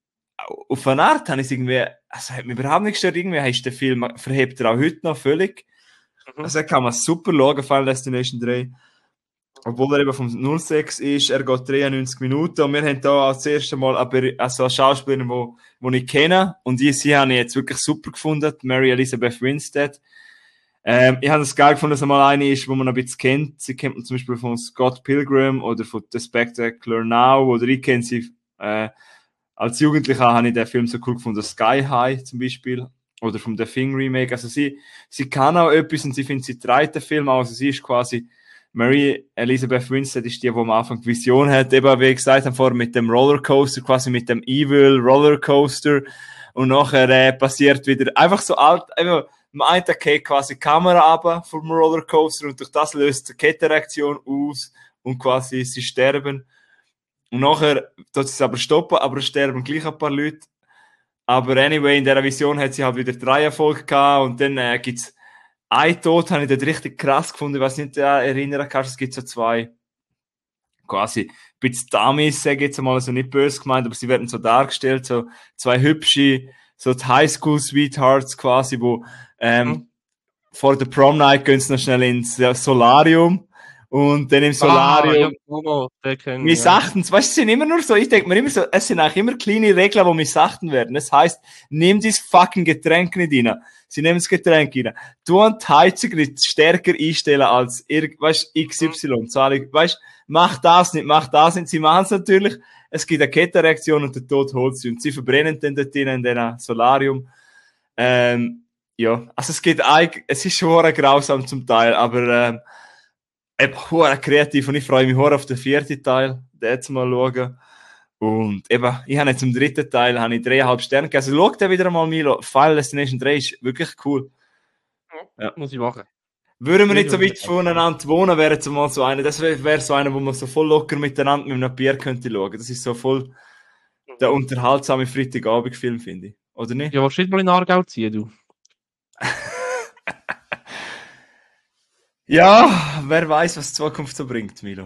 B: auf eine Art habe ich es irgendwie, also hat mich überhaupt nicht gestört, irgendwie ist der Film, verhebt er auch heute noch völlig.
A: Mhm.
B: Also er kann man super schauen, Final Destination drei. Obwohl er eben vom null sechs ist, er geht dreiundneunzig Minuten und wir haben da als erstes Mal aber, also eine Schauspielerin, wo, wo ich kenne und die, sie habe ich jetzt wirklich super gefunden, Mary Elizabeth Winstead. Ähm, ich habe es geil gefunden, dass er mal eine ist, wo man ein bisschen kennt. Sie kennt man zum Beispiel von Scott Pilgrim oder von The Spectacular Now oder ich kenne sie äh, als Jugendlicher habe ich den Film so cool gefunden, Sky High zum Beispiel oder vom The Thing Remake. Also sie, sie kann auch etwas und sie findet, sie trägt den Film auch. Also sie ist quasi Mary Elizabeth Winstead ist die, die am Anfang die Vision hat, eben wie gesagt haben vorher mit dem Rollercoaster, quasi mit dem Evil Rollercoaster und nachher äh, passiert wieder einfach so alt, einfach, am einen Tag geht quasi die Kamera ab vom Rollercoaster und durch das löst die Kettenreaktion aus und quasi sie sterben und nachher tut sie es aber stoppen, aber es sterben gleich ein paar Leute. Aber anyway, in dieser Vision hat sie halt wieder drei Erfolge gehabt und dann äh, gibt's ein Tod, habe ich dort richtig krass gefunden, ich weiß nicht, äh, erinnern kannst, es gibt so zwei, quasi, ein bisschen Dummies, sage ich jetzt mal, also nicht böse gemeint, aber sie werden so dargestellt, so zwei hübsche, so die Highschool-Sweethearts quasi, wo ähm,
A: Mhm.
B: vor der Prom Night gehen sie noch schnell ins äh, Solarium und dann im
A: Ah, ja,
B: Solarium
A: Momo, den kennen wir, ja.
B: missachten, weißt du, es sind immer nur so, ich denke mir immer so, es sind eigentlich immer kleine Regeln, die missachten werden. Das heißt, nimm dieses fucking Getränk nicht rein. Sie nehmen das Getränk rein. Du und die Heizung nicht stärker einstellen als, weißt du, X Y. Weißt du, mach das nicht, mach das nicht. Sie machen es natürlich. Es gibt eine Kettenreaktion und der Tod holt sie. Und sie verbrennen dann dort in diesem Solarium. Ähm, ja, also es geht eigentlich, es ist schon grausam zum Teil, aber, ähm, eben hure kreativ und ich freue mich hure auf den vierten Teil, den jetzt mal schauen. Und eben, ich habe jetzt im dritten Teil habe ich dreieinhalb Sterne gegeben. Also schau den wieder mal, Milo. Final Destination drei ist wirklich cool. Ja.
A: Muss ich machen.
B: Würden wir
A: Würde
B: nicht
A: ich
B: so
A: auf jeden
B: weit
A: Fall machen.
B: voneinander wohnen, wäre jetzt mal so einer, das wäre wär so einer, wo man so voll locker miteinander mit einem Bier könnte schauen. Das ist so voll der
A: Mhm.
B: unterhaltsame Freitagabendfilm, finde ich. Oder nicht?
A: Ja, willst du nicht mal in Aargau ziehen, du?
B: Ja, wer weiß, was die Zukunft so bringt, Milo.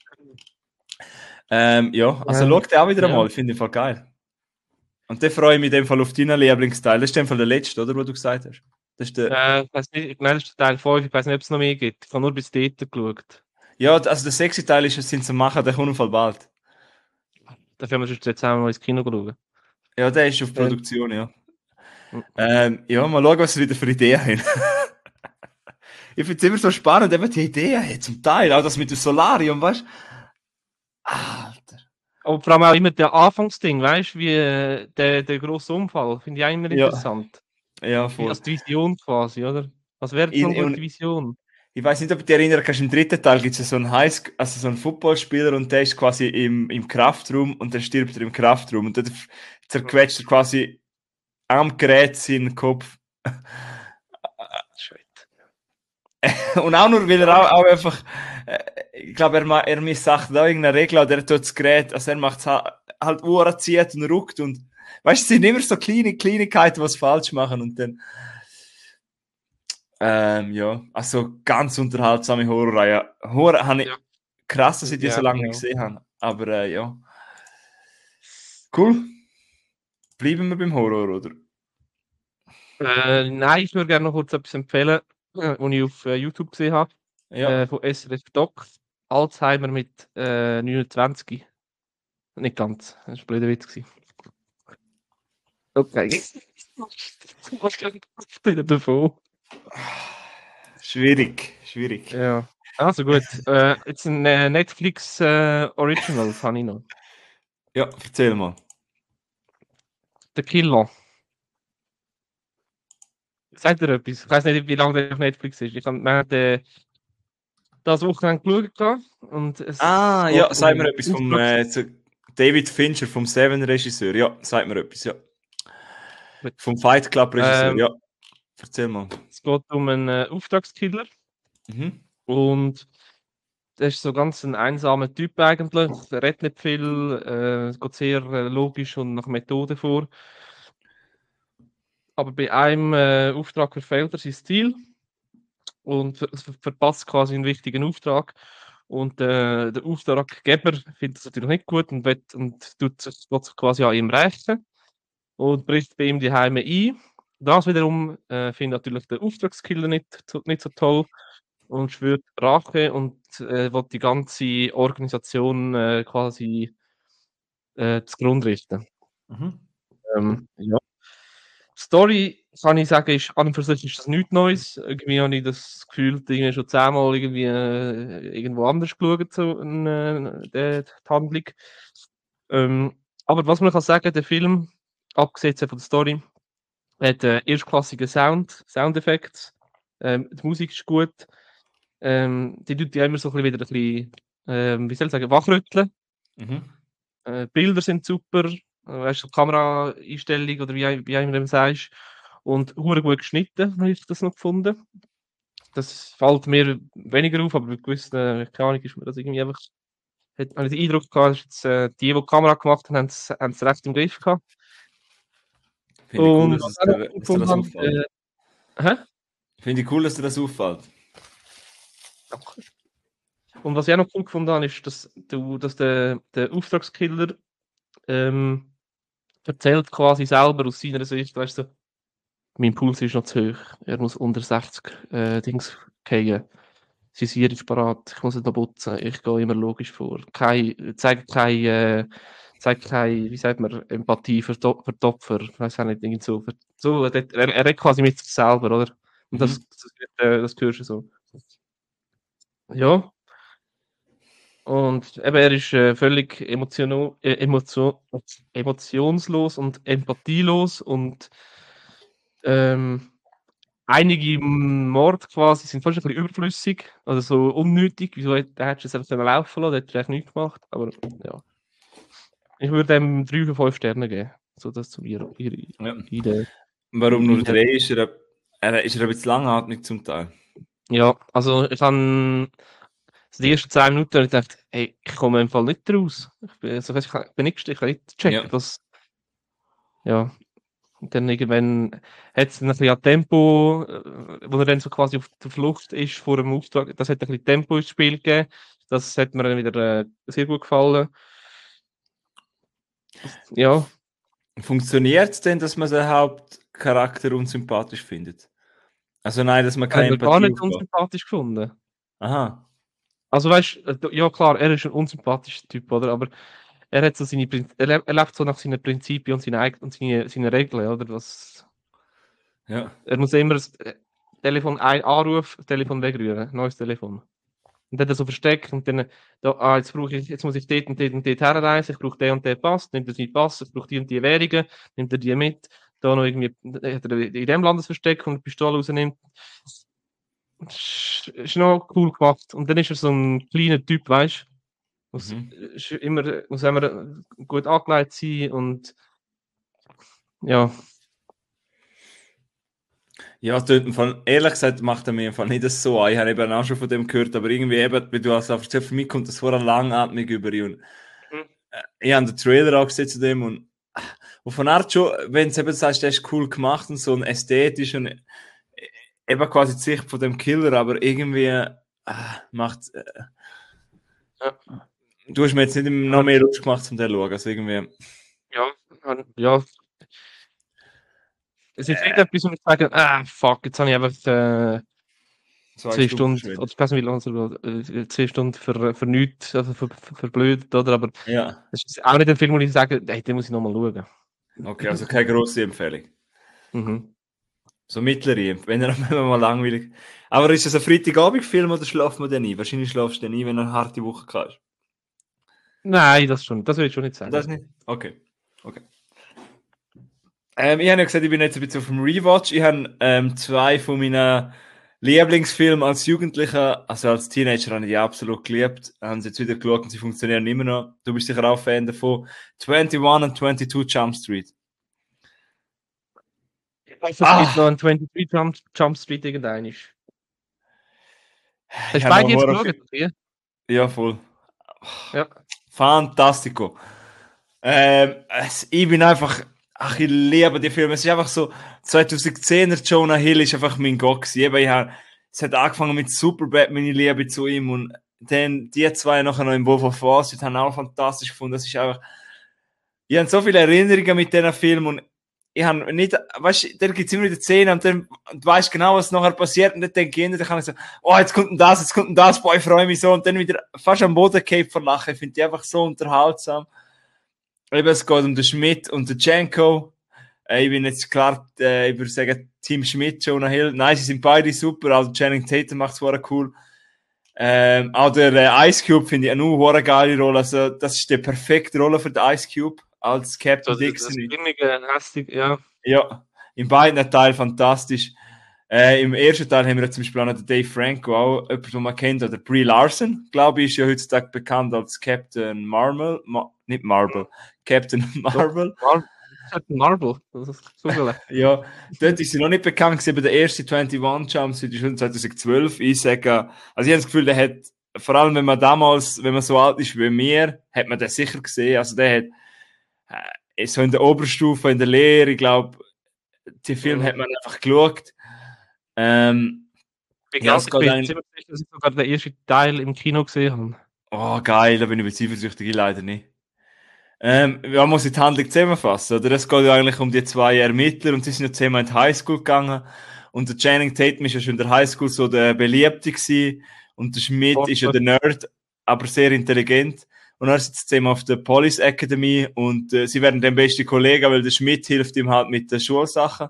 B: Ähm, ja, also
A: Ja,
B: schau den auch wieder
A: ja.
B: einmal, finde ich voll geil. Und dann freue ich mich in dem Fall auf deinen Lieblingsteil. Das ist in dem Fall der letzte, oder, wo du gesagt hast? Das ist der,
A: Äh, ich weiß nicht, nein, das ist Teil fünf, ich weiß nicht, ob es noch mehr gibt. Ich habe nur bis dort geschaut.
B: ja, also der sechste Teil ist, sind zu machen, der kommt im Fall bald.
A: Dafür haben wir sonst jetzt zusammen mal ins Kino schauen.
B: Ja, der ist auf
A: Ja.
B: Produktion, ja.
A: Mhm.
B: Ähm, ja, mal schauen, was sie wieder für Ideen haben. Ich finde es immer so spannend, eben die Ideen hey, zum Teil, auch das mit dem Solarium, weißt du? Alter.
A: Aber vor allem auch immer der Anfangsding, weißt du, wie äh, der, der grosse Unfall, finde ich auch immer
B: Ja,
A: interessant.
B: ja,
A: Wie
B: voll.
A: als die Vision quasi, oder? Was wäre jetzt noch
B: In,
A: eine gute
B: und
A: Vision?
B: ich weiß nicht, ob du dich erinnern kannst, im dritten Teil gibt es so einen High also so einen Footballspieler und der ist quasi im, im Kraftraum und dann stirbt er im Kraftraum und dann zerquetscht er quasi am Gerät seinen Kopf.
A: Shit.
B: Und auch nur, weil er
A: Ja,
B: auch, auch einfach, äh, ich glaube, er, ma- er missachtet auch irgendeine Regel oder er tut das Gerät, also er macht es halt, halt Uhren zieht und ruckt und, weißt du, es sind immer so kleine Kleinigkeiten, was falsch machen und dann, ähm, ja, also ganz unterhaltsame Horrorreihe. Horror habe ich,
A: ja,
B: krass, dass ich die so
A: ja,
B: lange nicht
A: genau.
B: gesehen habe, aber äh, ja, cool. Bleiben wir beim Horror, oder?
A: Äh, nein, ich würde gerne noch kurz etwas empfehlen, äh, was ich auf äh, YouTube gesehen habe,
B: Ja.
A: äh, von S R F Doc. Alzheimer mit äh, neunundzwanzig. Nicht ganz, das war ein blöder Witz. Gewesen. Okay. Was wieder davon?
B: Schwierig, schwierig.
A: Ja. Also gut. Äh, jetzt ein äh, Netflix äh, Originals habe ich noch.
B: Ja, erzähl mal.
A: Der Killer. Sagt ihr etwas? Ich weiß nicht, wie lange der auf Netflix ist. Ich habe wir haben, äh, das Wochenende geschaut gehabt und es
B: Ah, ja,
A: geht
B: sag mir
A: um
B: etwas vom
A: Auftrags...
B: äh, zu- David Fincher, vom Seven-Regisseur. Ja, sag mir etwas, ja. Vom Fight Club-Regisseur,
A: Ähm,
B: ja. Erzähl mal.
A: es geht um einen äh, Auftragskiller
B: Mhm.
A: und der ist so ganz ein einsamer Typ eigentlich. Er redet nicht viel, äh, es geht sehr äh, logisch und nach Methode vor. Aber bei einem äh, Auftrag verfehlt er sein Ziel und ver ver verpasst quasi einen wichtigen Auftrag. Und äh, der Auftraggeber findet das natürlich nicht gut und, will, und tut sich, will sich quasi an ihm rächen und bricht bei ihm die Heime ein. Das wiederum äh, findet natürlich der Auftragskiller nicht, nicht so toll und schwört Rache und äh, will die ganze Organisation äh, quasi äh, zugrunde richten.
B: Mhm.
A: Ähm, ja. Story kann ich sagen, ist an und für sich ist das nichts Neues. Irgendwie habe ich das Gefühl, irgendwie schon zehnmal irgendwie äh, irgendwo anders geschaut, so äh, die, die Handlung. Ähm, aber was man kann sagen, der Film, abgesehen von der Story, hat äh, erstklassige Sound, Soundeffekte. Ähm, die Musik ist gut. Ähm, die tut ja immer so ein bisschen wieder ein bisschen, ähm, wie soll ich sagen, wachrütteln.
B: Mhm.
A: Äh, Bilder sind super, äh, weißt du, so Kameraeinstellung oder wie, ein- wie einem dem sagst. Und hure gut geschnitten, habe ich das noch gefunden. Das fällt mir weniger auf, aber bei gewissen, äh, keine Ahnung, ist mir das irgendwie einfach, hat, habe ich den Eindruck gehabt, dass jetzt, äh, die, die die Kamera gemacht haben, haben es haben es recht im Griff gehabt.
B: Finde ich cool,
A: Und
B: dass,
A: was
B: es
A: ich auch noch
B: dir,
A: cool
B: dass dir
A: gefunden
B: das
A: habe,
B: auffällt.
A: äh, hä?
B: Finde ich cool, dass dir das auffällt.
A: Danke. Und was ich auch noch cool gefunden habe, ist, dass, du, dass der, der Auftragskiller ähm, erzählt quasi selber aus seiner Sicht, weißt du, mein Puls ist noch zu hoch, er muss unter sechzig äh, Dings fallen. Sein Sier ist parat, ich muss es noch putzen, ich gehe immer logisch vor. Kein, zeig kein, äh, zeig kein, wie sagt man, Empathie für, die- für die Opfer, ich weiß auch nicht, irgendwie so. Für, so er, er er redet quasi mit sich selber, oder? Und das,
B: Mhm.
A: das, äh, das hörst du so. Ja. Und eben, er ist äh, völlig emotional, äh, emotio emotionslos und empathielos und ähm, einige Morde quasi sind fast ein bisschen überflüssig, also so unnötig. Wieso hätt- da hättest du es einfach können laufen lassen, da hättest du eigentlich nichts gemacht. Aber ja, ich würde ihm drei von fünf Sternen geben. So das zu ihrer, ihrer
B: Ja.
A: Idee.
B: Warum nur drei? Ist er, er, ist er ein bisschen langatmig zum Teil?
A: Ja, also ich habe die ersten zehn Minuten habe ich gedacht, hey, ich komme im Fall nicht raus. Ich bin, also, ich bin nicht, ich kann nicht
B: Ja.
A: checken, dass, ja. Und dann irgendwann hat es ein bisschen an Tempo, äh, wo er dann so quasi auf der Flucht ist vor dem Auftrag. Das hat ein bisschen Tempo ins Spiel gegeben. Das hat mir dann wieder äh, sehr gut gefallen. Das, ja,
B: Funktioniert es denn, dass man den Hauptcharakter unsympathisch findet? Also nein, dass man
A: hat
B: keine
A: mir gar
B: Empathie
A: nicht
B: aufbaut.
A: unsympathisch gefunden.
B: Aha.
A: Also weißt du, ja klar, er ist ein unsympathischer Typ, oder? Aber er hat so seine Prinz er, le- er lebt so nach seinen Prinzipien und seinen eig- und seine, seine Regeln, oder? Das,
B: Ja.
A: er muss immer das äh, Telefon ein Anruf, Telefon wegrühren, neues Telefon. Und dann hat er so versteckt und dann, da, ah, jetzt brauche ich, jetzt muss ich dort und dort und dort herreisen, ich brauche den und den Pass, nimmt er seinen Pass, ich brauche die und die Währungen, nimmt er die mit, da noch irgendwie, äh, hat er in dem Land das Versteck und die Pistole rausnimmt. Ist, ist noch cool gemacht. Und dann ist er so ein kleiner Typ, weißt du, muss,
B: Mhm.
A: ist immer, muss immer gut angelegt sein und ja,
B: Ja, dort im Fall, ehrlich gesagt, macht er mir im Fall nicht das so an. Ich habe eben auch schon von dem gehört, aber irgendwie eben, wie du hast erzählt, für mich kommt das vorher langatmig über. Und ich habe den Trailer auch gesehen zu dem und, und von Art schon, wenn du eben sagst, der ist cool gemacht und so und ästhetisch und äh, eben quasi die Sicht von dem Killer, aber irgendwie äh, macht äh,
A: ja,
B: du hast mir jetzt nicht noch
A: aber,
B: mehr Lust gemacht zum den schauen, also irgendwie
A: ja, ja, es ist nicht
B: äh,
A: etwas, wo ich sage, ah, fuck, jetzt habe ich einfach äh,
B: zwei
A: zwei
B: Stunden
A: Stunden, oder
B: verschwendet.
A: ich weiß nicht, wie lange es äh, zwei Stunden für, für nichts, also für, für, verblödet, oder? Aber
B: Ja,
A: es ist auch nicht ein Film, wo ich sage, hey, den muss ich nochmal schauen.
B: okay, also keine grosse Empfehlung.
A: Mhm.
B: So mittlere, wenn er wenn er mal langweilig. Aber ist das ein Freitagabendfilm oder schlaft man den ein? Wahrscheinlich schlafst du den ein, wenn du eine harte Woche hast.
A: Nein, das schon, das will ich schon nicht
B: Das
A: sagen.
B: nicht? Okay. Okay. Ähm, ich habe ja gesagt, ich bin jetzt ein bisschen auf dem Rewatch. Ich habe ähm, zwei von meinen Lieblingsfilmen als Jugendlicher, also als Teenager habe ich die absolut geliebt. Haben sie jetzt wieder geschaut und sie funktionieren immer noch. Du bist sicher auch Fan davon. einundzwanzig und zweiundzwanzig Jump Street.
A: Ich hoffe, es gibt noch
B: Ah!
A: einen dreiundzwanzig Jump, Jump Street irgendeinen.
B: Ich
A: Hast du
B: habe noch
A: beide jetzt
B: Horrorfilm.
A: geschaut? Okay?
B: Ja, voll.
A: Ja.
B: Fantastico. Ähm, es, ich bin einfach, ach, ich liebe die Filme. Es ist einfach so, zweitausendzehner Jonah Hill ist einfach mein Gott gewesen. Eben, ich hab, es hat angefangen mit Superbad, meine Liebe zu ihm und dann die zwei nachher noch im Wolf of Wall Street haben auch fantastisch gefunden. Das ist einfach, ich habe so viele Erinnerungen mit diesen Film und ich habe nicht, weißt du, da gibt es immer wieder Szenen und dann und du weißt genau, was nachher passiert und dann denke ich, dann kann ich so, oh, jetzt kommt denn das, jetzt kommt denn das, boah, ich freue mich so und dann wieder fast am Boden gehabt vor Lachen. Ich finde die einfach so unterhaltsam. Eben, es geht um den Schmidt und den Janko. Äh, ich bin jetzt klar, äh, ich würde sagen, Team Schmidt, Jonah Hill. Nein, sie sind beide super, also Channing Tatum macht es war cool. Ähm, auch der äh, Ice Cube finde ich auch eine geile Rolle. Also, das ist die perfekte Rolle für den Ice Cube als Captain
A: Also, das
B: Dixon.
A: grimmige, hässliche, ja.
B: Ja, in beiden Teilen fantastisch. Äh, Im ersten Teil haben wir zum Beispiel auch noch den Dave Franco, auch jemand, den man kennt, oder Brie Larson, glaube ich, ist ja heutzutage bekannt als Captain Marvel, Ma nicht Marvel, Captain Marvel.
A: Mar Captain Marvel, das ist zugelassen.
B: Ja, dort ist sie noch nicht bekannt gewesen, aber der erste einundzwanzig Jumps ist schon zwanzig zwölf. Ich sage, also ich habe das Gefühl, der hat, vor allem wenn man damals, wenn man so alt ist wie mir, hat man den sicher gesehen. Also der hat, äh, so in der Oberstufe, in der Lehre, ich glaube, die Film
A: Mhm.
B: hat man einfach geschaut. Ähm,
A: Ich
B: ja,
A: bin
B: es geht
A: ziemlich
B: eigentlich,
A: sicher, dass ich sogar den ersten Teil im Kino gesehen habe.
B: oh geil, da bin ich ein bisschen eifersüchtig, ich leider nicht. Ähm, ja, muss ich die Handlung zusammenfassen, oder? Es geht ja eigentlich um die zwei Ermittler und sie sind ja zusammen in die Highschool gegangen und der Channing Tatum ist ja schon in der Highschool so der Beliebte gewesen und der Schmidt ist ja der Nerd, aber sehr intelligent und dann sind sie zusammen auf der Police Academy und äh, sie werden dann beste Kollegen, weil der Schmidt hilft ihm halt mit den Schulsachen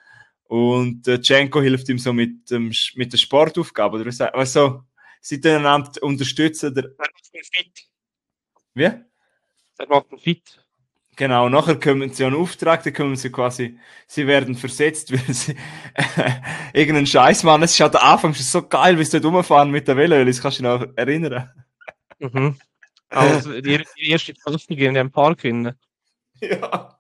B: und der Janko hilft ihm so mit, dem, mit der Sportaufgabe, oder was? Also, sie tun einander unterstützen. Der,
A: Er macht ihn fit.
B: wie?
A: Er macht ihn fit.
B: Genau, nachher kommen sie an einen Auftrag, da kommen sie quasi, sie werden versetzt, weil sie äh, irgendeinen Scheiß machen. Es ist halt am Anfang schon so geil, wie sie dort rumfahren mit der Velo, das kannst du dich noch erinnern.
A: Mhm. Also die, die erste Fassung in dem Park hin.
B: Ja.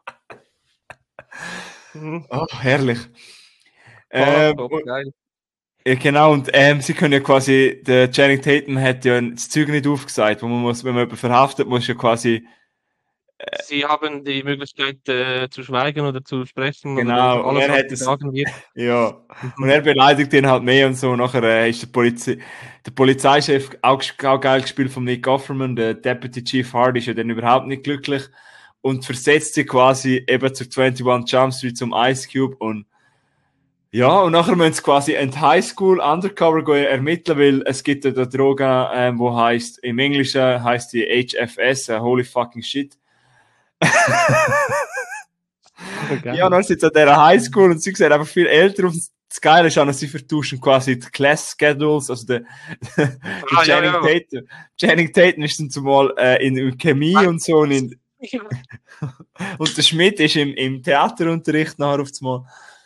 A: Mhm.
B: Oh, herrlich.
A: Park,
B: Ähm,
A: oh,
B: und,
A: geil.
B: ja, genau, und ähm, sie können ja quasi, der Channing Tatum hat ja das Zeug nicht aufgesagt, wo man muss, wenn man jemanden verhaftet, muss ja quasi,
A: Sie haben die Möglichkeit äh, zu schweigen oder zu sprechen oder
B: genau, und
A: alles,
B: er
A: was
B: hat es,
A: gesagt wird.
B: ja, und
A: Mhm.
B: er beleidigt ihn halt mehr und so. Nachher äh, ist der, Polizi der Polizeichef auch, auch geil gespielt von Nick Offerman. Der Deputy Chief Hardy ist ja dann überhaupt nicht glücklich und versetzt sie quasi eben zu einundzwanzig Jump Street zum Ice Cube. Und ja, und nachher müssen sie quasi in die Highschool undercover gehen, ermitteln, weil es gibt ja eine Droge, ähm, wo heißt, im Englischen heißt die H F S, uh, Holy Fucking Shit.
A: Oh, geil.
B: Ja, dann sind sie an dieser Highschool und sie sehen einfach viel älter aus. Das Geile ist auch, dass sie vertauschen quasi die Class Schedules, also der, der
A: Ah, ja,
B: Channing
A: ja.
B: Tatum. Channing Tatum ist dann zumal äh, in, in Chemie und so und, in, und der Schmidt ist im, im Theaterunterricht nachher auf einmal.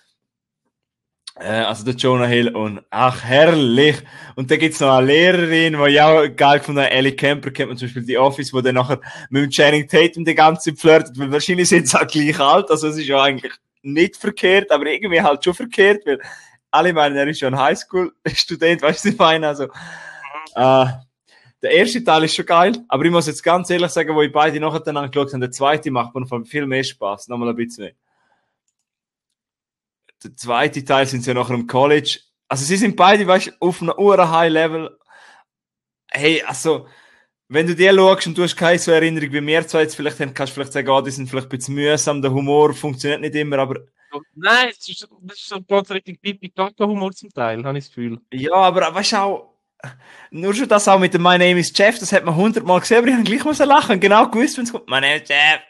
B: Äh, also der Jonah Hill und ach, herrlich. Und da gibt's noch eine Lehrerin, die ich auch geil gefunden habe. Ellie Kemper kennt man zum Beispiel die Office, wo dann nachher mit dem Channing Tatum die ganze Zeit flirtet, weil wahrscheinlich sind sie auch gleich alt, also es ist ja eigentlich nicht verkehrt, aber irgendwie halt schon verkehrt, weil alle meinen, er ist ja ein Highschool-Student, weißt du, was ich meine? Also, äh, der erste Teil ist schon geil, aber ich muss jetzt ganz ehrlich sagen, wo ich beide nachher dann angeschaut habe, der zweite macht mir von viel mehr Spaß, nochmal ein bisschen mehr. Der zweite Teil sind sie ja nachher im College. Also sie sind beide, weißt du, auf einem ur High Level. Hey, also, wenn du die schaust und du hast keine so Erinnerung wie wir zwei jetzt vielleicht haben, kannst du vielleicht sagen, oh, die sind vielleicht ein bisschen mühsam, der Humor funktioniert nicht immer, aber
A: Nein, das ist, das ist so ganz richtig Pipi-Kaka-Humor zum Teil, habe ich das Gefühl.
B: ja, aber weißt du auch, nur schon das auch mit dem My Name is Jeff, das hat man hundertmal gesehen, aber ich habe gleich müssen lachen, genau gewusst, wenn es kommt, My Name is Jeff.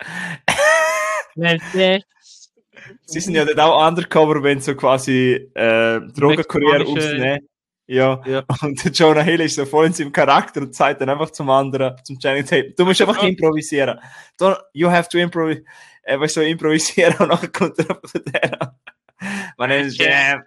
B: Sie sind ja dort auch undercover, wenn so quasi äh, Drogenkurier aufnehmen. Ja.
A: Ja.
B: Und der Jonah Hill ist so voll in seinem Charakter und sagt dann einfach zum anderen, zum Channing Tatum, du musst einfach improvisieren. Don't, you have to improvise. Äh, weißt du, so improvisieren und nachher kommt er einfach der. My name is Jeff.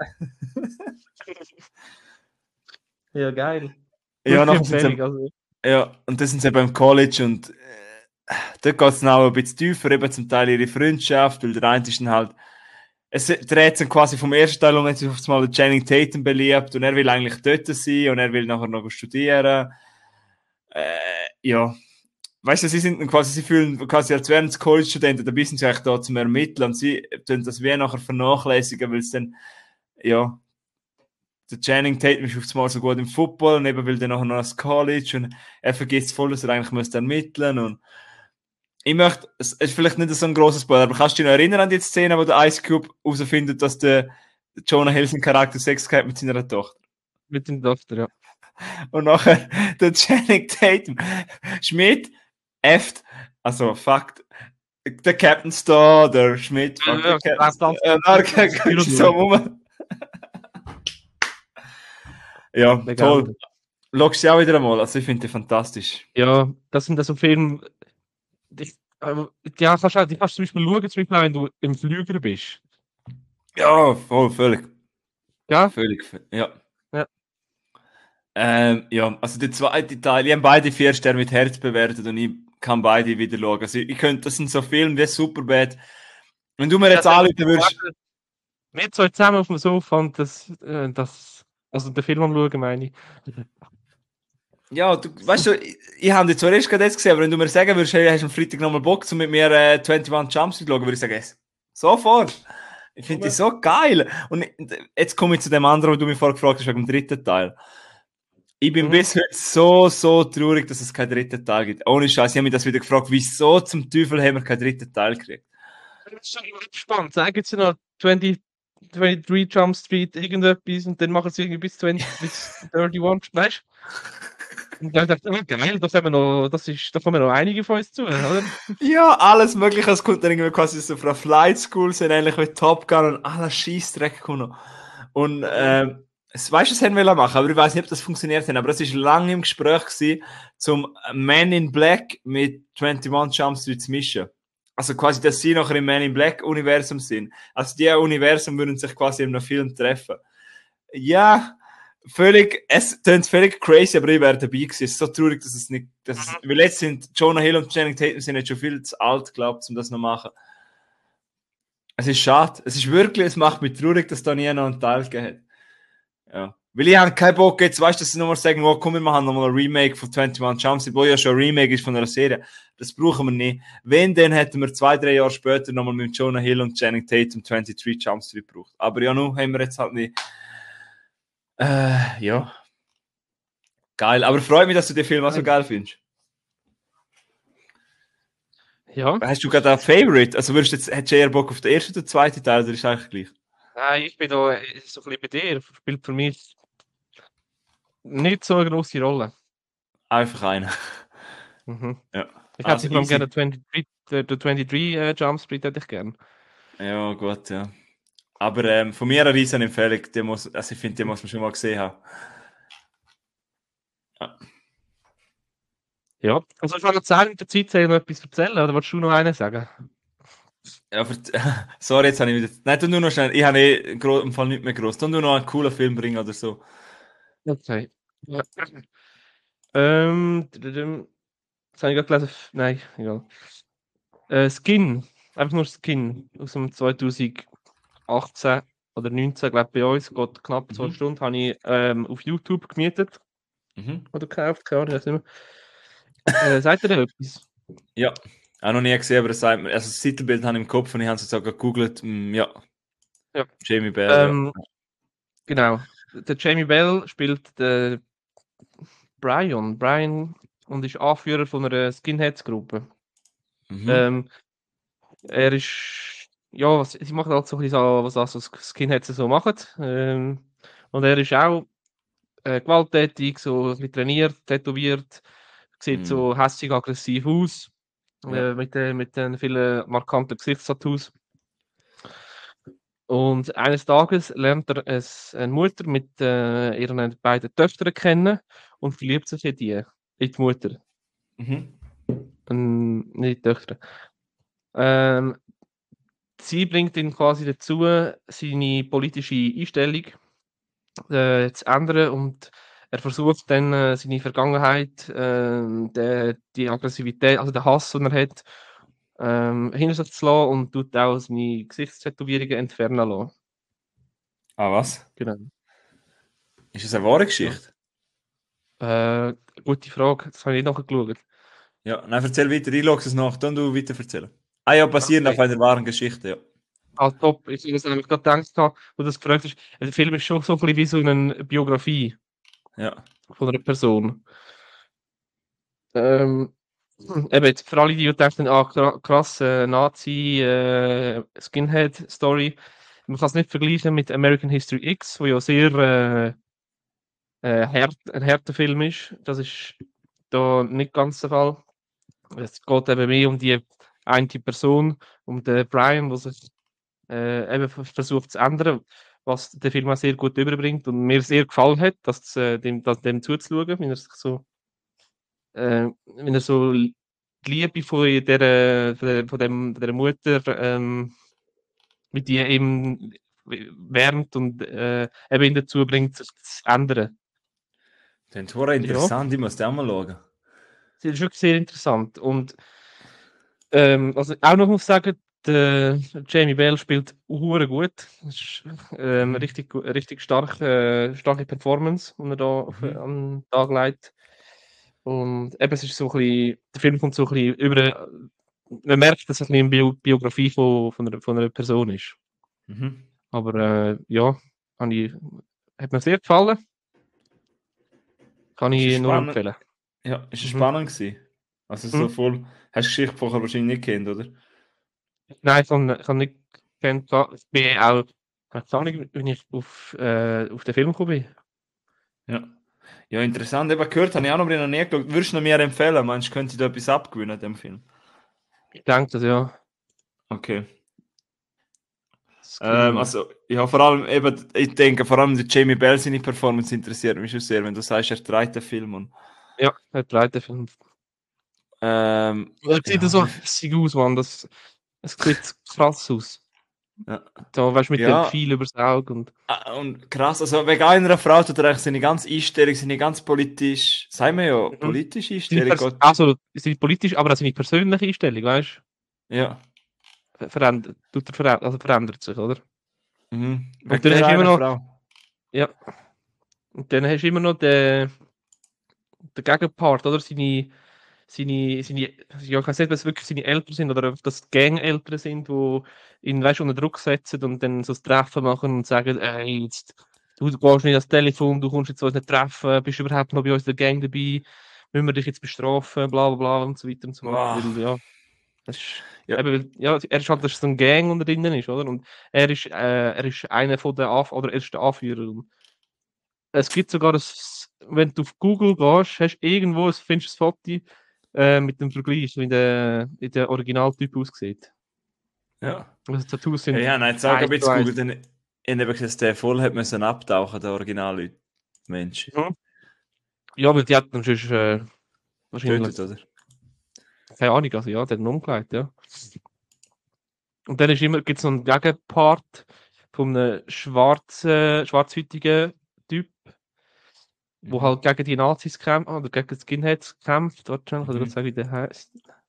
A: Ja, geil.
B: Ja,
A: Gute
B: nachher sind sie,
A: also.
B: ja, und das sind sie beim College und äh, dort geht es dann auch ein bisschen tiefer, eben zum Teil ihre Freundschaft, weil der eine ist dann halt, es dreht sich quasi vom ersten Teil um, wenn sich auf einmal Channing Tatum beliebt und er will eigentlich dort sein und er will nachher noch studieren. Äh, ja. Weißt du, sie sind quasi, sie fühlen quasi, als wären es College-Studenten, dabei sind sie eigentlich da zum Ermitteln und sie tun das wie nachher vernachlässigen, weil es dann, ja, der Channing Tatum ist auf einmal so gut im Football und eben will dann nachher noch ans College und er vergisst voll, dass er eigentlich müsste ermitteln und ich möchte, es ist vielleicht nicht so ein grosses Spoiler, aber kannst du dich noch erinnern an die Szene, wo der Ice Cube herausfindet, dass der Jonah Hill sein Charakter Sex gehabt mit seiner Tochter?
A: Mit dem Doktor, ja.
B: Und nachher der Channing Tatum Schmidt Eft, also Fakt, der Captain's da, der Schmidt,
A: Ja,
B: fuck,
A: ja,
B: der
A: das
B: Captain's
A: ganz
B: da.
A: ganz
B: Äh, dann guckst du so rum. Ja, toll.
A: Legende.
B: Schaust du auch wieder einmal, also ich finde die fantastisch.
A: Ja, das sind so Filme, die, äh, ja, kannst du, die kannst du zum Beispiel schauen, zum Beispiel auch, wenn du im Flüger bist.
B: Ja, voll, völlig.
A: Ja?
B: Völlig, ja.
A: Ja.
B: Ähm, ja, also der zweite Teil, ich habe beide vier Sterne mit Herz bewertet und ich kann beide wieder schauen. Also ich, ich könnte, das sind so Filme wie Superbad. Wenn du mir jetzt
A: Das
B: anrufen würdest...
A: Wir zwei zusammen auf dem Sofa und das, äh, das also den Film anschauen, meine ich.
B: Ja, du, weißt du, ich, ich habe dich zwar erst gerade jetzt gesehen, aber wenn du mir sagen würdest, hey, hast du am Freitag nochmal Bock, um mit mir äh, einundzwanzig Jumps zu schauen, würde ich sagen, yes. Sofort. Ich finde die so geil. Und jetzt komme ich zu dem anderen, wo du mich vorher gefragt hast, wegen dem dritten Teil. Ich bin
A: Mhm.
B: bis heute so, so traurig, dass es keinen dritten Teil gibt. Ohne Scheiß, ich habe mich das wieder gefragt, wieso zum Teufel haben wir keinen dritten Teil gekriegt?
A: Das ist schon spannend. Sagen sie noch zwanzig, dreiundzwanzig Jump Street, irgendetwas und dann machen sie irgendwie bis zwanzig, bis einunddreißig, weißt du? Und dann dachte ich, oh, geil, das haben wir noch, das ist, da kommen noch einige von uns zu, oder?
B: Ja, alles Mögliche. Es kommt dann irgendwie quasi so von einer Flight School, sind ähnlich wie Top Gun und alles Scheissdreck kommen. Und, äh, es, weißt du, es haben wir machen, aber ich weiß nicht, ob das funktioniert hat. Aber es war lange im Gespräch gewesen, zum Man in Black mit einundzwanzig Jump Street zu mischen. Also quasi, dass sie nachher im Man in Black Universum sind. Also die Universum würden sich quasi in einem Film treffen. Ja, völlig, es klingt völlig crazy, aber ich wäre dabei gewesen. Es ist so traurig, dass es nicht, dass es, weil jetzt sind Jonah Hill und Channing Tatum sind jetzt schon viel zu alt, glaubt, um das noch zu machen. Es ist schade. Es ist wirklich, es macht mich traurig, dass da nie noch einen Teil gegeben hat. Ja. Weil ich habe keinen Bock jetzt, weißt du, dass sie nochmal sagen, oh, komm, wir machen nochmal ein Remake von einundzwanzig Jump Street, wo ja schon ein Remake ist von einer Serie. Das brauchen wir nicht. Wenn, dann hätten wir zwei, drei Jahre später nochmal mit Jonah Hill und Channing Tatum dreiundzwanzig Jump Street gebraucht. Aber ja, nun haben wir jetzt halt nicht. Äh, ja. Geil. Aber freut mich, dass du den Film auch so geil findest.
A: Ja.
B: Hast du gerade einen Favorite? Also würdest du jetzt, hättest du eher Bock auf den ersten oder den zweiten Teil, oder ist eigentlich gleich?
A: Nein, ich bin da äh, so ein bisschen bei dir. Spielt für mich nicht so eine grosse Rolle.
B: Einfach einer.
A: Mhm.
B: Ja.
A: Ich
B: Also
A: hätte also gerne
B: easy.
A: zweiundzwanzig, der, der zweiundzwanzig äh, Jump Street hätte ich gern.
B: Ja, gut, ja. Aber ähm, von mir eine riesen Empfehlung. Die muss, also ich finde, die muss man schon mal gesehen haben. Ja.
A: Ja. Also ich wollte noch sagen, in der Zeit noch etwas erzählen, oder wolltest du noch einen sagen?
B: Ja, aber, sorry, jetzt habe ich wieder... Nein, tu nur noch schnell. Ich habe eh im Gro- im Fall nicht mehr groß. Tu nur noch einen coolen Film bringen oder so.
A: Okay. Ja. Ähm, tüdüdüm. Das habe ich gerade gelesen. F- Nein, egal. Äh, Skin. Einfach nur Skin. Aus dem zweitausendachtzehn oder neunzehn, glaube ich, bei uns. Geht knapp zwei
B: Mhm.
A: Stunden. Habe ich ähm, auf YouTube gemietet.
B: Mhm.
A: Oder gekauft, keine Ahnung, ich weiß nicht mehr. Äh, sagt ihr da etwas?
B: Ja. Auch noch nie gesehen, aber es sagt mir... Also das Titelbild habe ich im Kopf und ich habe es jetzt auch gegoogelt. Mm, ja.
A: Ja.
B: Jamie Bell,
A: Ähm,
B: ja.
A: Genau. Der Jamie Bell spielt den Brian. Brian und ist Anführer von einer Skinheads-Gruppe.
B: Mhm.
A: Ähm, er ist, ja, was, sie machen halt so ein bisschen so, was also Skinheads so machen. Ähm, und er ist auch äh, gewalttätig, so ein bisschen trainiert, tätowiert, sieht
B: Mm.
A: so hässig, aggressiv aus,
B: Ja.
A: äh, mit, den, mit den vielen markanten Gesichtstattoos. Und eines Tages lernt er es, eine Mutter mit äh, ihren beiden Töchtern kennen und verliebt sich in die, in die Mutter,
B: Mhm.
A: ähm, nicht in die Töchter. Ähm, sie bringt ihn quasi dazu, seine politische Einstellung äh, zu ändern und er versucht dann äh, seine Vergangenheit, ähm, der, die Aggressivität, also den Hass, den er hat, ähm, hinter sich zu lassen und tut auch seine Gesichtstätowierungen entfernen lassen.
B: Ah, was?
A: Genau.
B: Ist das eine wahre
A: Ja.
B: Geschichte?
A: Äh, gute Frage, das habe ich nicht nachgeschaut.
B: Ja, nein, erzähl weiter. Ich schaue es nach. Dann du weiter erzählen. Ah ja, basierend
A: Okay.
B: auf einer wahren Geschichte, ja.
A: Ah, top. Ich habe das nämlich gerade gedacht, gehabt, wo du das gefragt hast. Der Film ist schon so ein bisschen wie so eine Biografie
B: Ja.
A: von einer Person. Ähm, eben jetzt für alle, die denken, ah, kra- krass, äh, Nazi, äh, Skinhead-Story. Man kann es nicht vergleichen mit American History X, wo ja sehr äh, äh, hart, ein harter Film ist. Das ist da nicht ganz der Fall. Es geht eben mehr um die eine Person, um den Brian, der sich äh, eben v- versucht zu ändern, was der Film auch sehr gut überbringt und mir sehr gefallen hat, dass, äh, dem, dass dem zuzuschauen, wenn er sich so, äh, wenn er so die Liebe von der, von der, von dem, der Mutter ähm, mit ihr eben wärmt und äh, eben ihn dazu bringt, sich zu ändern.
B: Das ist hure
A: Ja,
B: interessant, ich muss den auch mal schauen.
A: das ist wirklich sehr interessant. Und ähm, was ich auch noch muss sagen, der Jamie Bell spielt hure gut. Das ist ähm,
B: Mhm.
A: richtig, gu- richtig stark, äh, starke Performance, die er da auf,
B: Mhm.
A: an den Tag legt. Und eben, es ist so ein bisschen, der Film kommt so ein bisschen über, man merkt, dass es ein bisschen eine Bio Biografie von, von, einer, von einer Person ist.
B: Mhm.
A: Aber äh, ja, habe ich, hat mir sehr gefallen, kann
B: Ist es
A: ich nur
B: spannend?
A: empfehlen.
B: Ja, ist es
A: Mhm.
B: spannend gewesen? Also so
A: Mhm.
B: voll. Hast du die Geschichte vorher wahrscheinlich nicht kennt, oder?
A: Nein, ich habe ich habe nicht gekannt. Ich bin auch, keine Ahnung, wie ich auf, äh, auf den Film gekommen bin.
B: Ja. Ja, interessant. Eben gehört, habe ich auch noch noch nie geschaut. Würdest du ihn mir empfehlen? Meinst du, könnte da etwas abgewinnen, dem Film?
A: Ich denke das, ja.
B: Okay. Ähm,
A: Scream.
B: also, ja, vor allem eben, ich denke, vor allem die Jamie Bell seine Performance interessiert mich schon sehr, wenn du sagst, er dreht den Film und
A: Ja, der zweite Film.
B: ähm,
A: Er sieht
B: ja,
A: so
B: wie,
A: hässlich aus, Mann. Das, es sieht krass aus.
B: ja,
A: Da weißt du, mit dem
B: ja,
A: Pfeil übers Auge und.
B: ah, und krass, also wegen einer Frau tut er eigentlich seine ganze Einstellung, seine ganz politisch, sagen wir ja,
A: Mhm.
B: politische
A: Seine
B: Einstellung,
A: Pers
B: geht,
A: also, seine politisch, aber auch seine persönliche Einstellung, weißt
B: ja,
A: du? Verändert, tut er verändert, also verändert sich, oder?
B: mhm.
A: Und
B: Wegen
A: dann
B: der
A: hast du immer
B: einen
A: noch,
B: Frau.
A: ja, und dann hast du immer noch den, den Gegenpart, oder? Seine, seine, seine, ja, ich weiß nicht, was wirklich seine Eltern sind oder ob das Gang-Eltern sind, die ihn, weißt, unter Druck setzen und dann so ein Treffen machen und sagen, ey, jetzt, du gehst nicht ans Telefon, du kommst jetzt zu uns treffen, bist du überhaupt noch bei uns in der Gang dabei, müssen wir dich jetzt bestrafen, bla bla bla und so weiter und so fort,
B: Wow.
A: weil, ja, das ist,
B: Ja,
A: eben, weil- ja, er ist halt, dass so ein Gang unter drinnen ist, oder? Und er ist, äh, er ist einer von den Anf oder er ist der Anführer. Und es gibt sogar ein, wenn du auf Google gehst, hast du irgendwo, ein- findest du ein Foto äh, mit dem Vergleich, wie der, wie der Originaltyp aussieht.
B: ja.
A: Also die Tattoos
B: Ja,
A: sind
B: ja, nein, jetzt sag
A: eins
B: ein
A: zu
B: bisschen
A: eins.
B: Google, denn ich habe eben gesehen, dass der voll hat müssen abtauchen, der Original Mensch.
A: Mhm. Ja, weil die hat dann sonst, äh, wahrscheinlich,
B: Tötet, oder?
A: keine Ahnung, also ja, der hat ihn umgelegt, ja. Und dann ist immer, gibt es noch einen Gegenpart von einem schwarzen, schwarzhäutigen Typ, wo
B: Mhm.
A: halt gegen die Nazis kämpft, oder gegen die Skinheads kämpft. Warte schnell, kann ich
B: Mhm.
A: gerade sagen, wie der heißt?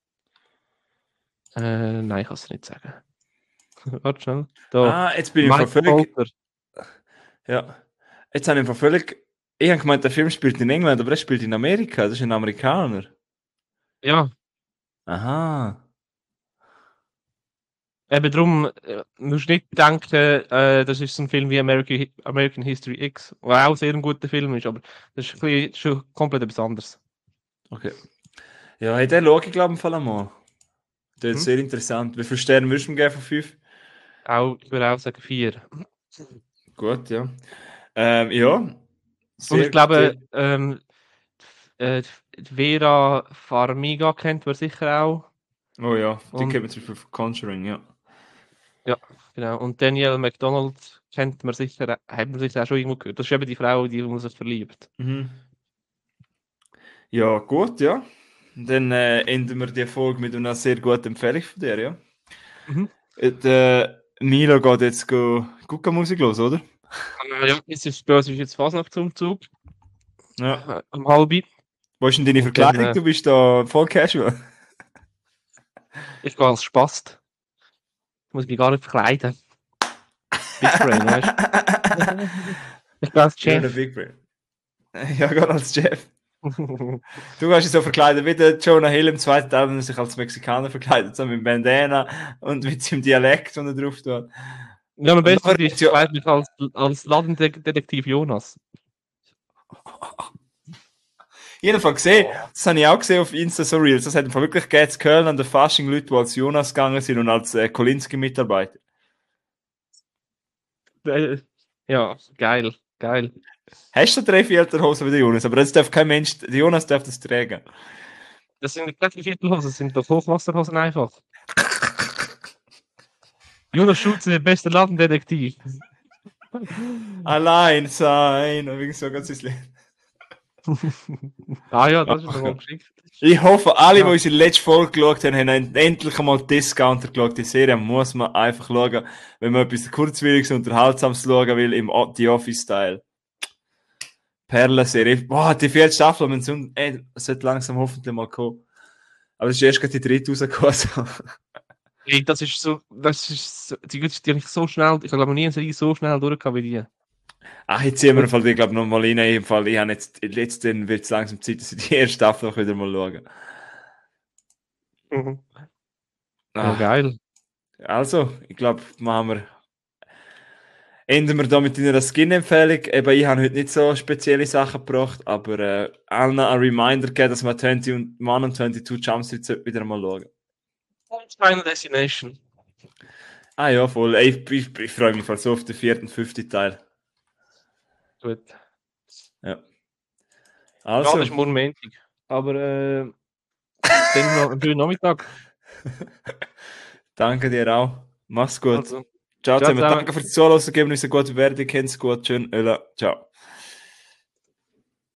A: Äh, nein, ich kann es nicht sagen. Warte schnell. Da,
B: Ah, jetzt bin ich
A: Mike
B: einfach völlig.
A: Colter.
B: Ja. Jetzt habe ich einfach völlig. Ich habe gemeint, der Film spielt in England, aber er spielt in Amerika. Das ist ein Amerikaner.
A: Ja,
B: Aha.
A: eben darum, äh, musst du nicht denken, äh, das ist so ein Film wie American, American History X, der auch sehr ein guter Film ist, aber das ist, ein bisschen, schon komplett etwas anderes.
B: Okay. Ja, hey, den schaue ich, glaube ich, im Fall einmal. Das ist
A: Mhm.
B: sehr interessant. Wie viele Sterne würdest du ihm geben von fünf?
A: Auch, ich würde auch sagen vier.
B: Gut, ja. Ähm, ja.
A: Und ich
B: Sehr,
A: glaube,
B: sehr.
A: ähm, äh, die Vera Farmiga kennt man sicher auch.
B: Oh ja, die
A: Und
B: kennt man zum Beispiel von Conjuring, ja.
A: ja, genau. Und Danielle McDonald kennt man sicher, hat man sicher auch schon irgendwo gehört. Das ist eben die Frau, die man sich verliebt.
B: Mhm. Ja, gut, ja. Dann äh, enden wir die Folge mit einer sehr guten Empfehlung von dir, ja.
A: Mhm.
B: Äh, Der Milo geht jetzt go Gucka-Musik los, oder?
A: Äh, ja, jetzt ist bei uns ist jetzt Fasnachtsumzug.
B: Ja.
A: Äh, um halb.
B: Wo ist denn deine
A: Und dann,
B: Verkleidung?
A: äh,
B: Du bist da voll casual.
A: ich gehe als Spast. Ich muss mich gar nicht verkleiden. Big Brain, weißt du? Ich gehe als
B: You're the
A: Chef.
B: big brain. Ja, gerade als Chef. Du hast dich so verkleidet wie der Jonah Hill im zweiten Teil, wenn er sich als Mexikaner verkleidet, so mit Bandana und mit seinem Dialekt, den er drauf tut.
A: Ja, am
B: Und
A: besten
B: nachher
A: ich
B: gibt's ja-
A: verkleide mich als, als Ladendetektiv Jonas.
B: Jedenfalls gesehen, das habe ich auch gesehen auf Insta so Reels. Das hat einfach wirklich gegeben, in Köln an der Fasching Leute, die als Jonas gegangen sind und als äh, Kolinski-Mitarbeiter.
A: Äh, Ja, geil, geil.
B: Hast du drei Viertelhosen wie der Jonas? Aber das darf kein Mensch, der Jonas darf das tragen.
A: Das sind nicht die Viertelhosen, das sind doch Hochwasserhosen einfach. Jonas Schulze, der beste Ladendetektiv.
B: Allein sein. Und wie so ganz ins Leben.
A: Ah ja, das ist doch mal geschickt.
B: Ich hoffe, alle,
A: Ja.
B: die unsere letzte Folge geschaut haben, haben endlich einmal Discounter geschaut. Die Serie muss man einfach schauen, wenn man etwas kurzwilliges, unterhaltsames schauen will, im O- The Office-Style. Perlenserie. Boah, die vierte Staffel, wenn so, ey, es sollte langsam hoffentlich mal kommen. Aber es ist erst gerade die dritte rausgekommen. Also.
A: Ey, das ist so, das ist so, die, die habe ich so schnell, ich habe nie eine Serie so schnell durchgehabt wie die.
B: Ach, jetzt ziehen wir im Fall, ich glaube, noch mal rein. Im Fall, ich habe jetzt, jetzt wird es langsam Zeit, dass ich die erste Staffel auch wieder mal schaue.
A: Mhm.
B: Ah,
A: Ja, geil.
B: Also, ich glaube, machen wir. Enden wir da mit einer Skin-Empfehlung. Eben, ich habe heute nicht so spezielle Sachen gebracht, aber äh, allen ein Reminder gegeben, dass man zwanzig und Mann und zweiundzwanzig Jump Street wieder mal schauen.
A: Final Destination.
B: Ah ja, voll. Ey, ich, ich, ich freue mich voll so auf den vierten und fünften Teil.
A: Gut.
B: Ja.
A: Also. Ja,
B: Also,
A: das ist morgen Montag. Aber äh, dann noch einen schönen Nachmittag.
B: danke dir auch. Mach's gut.
A: Also,
B: Ciao
A: ciao
B: zusammen.
A: zusammen.
B: Danke fürs Zuhören. Geben uns eine gute Bewertung. Kennt's gut. Schön. Öla. Ciao.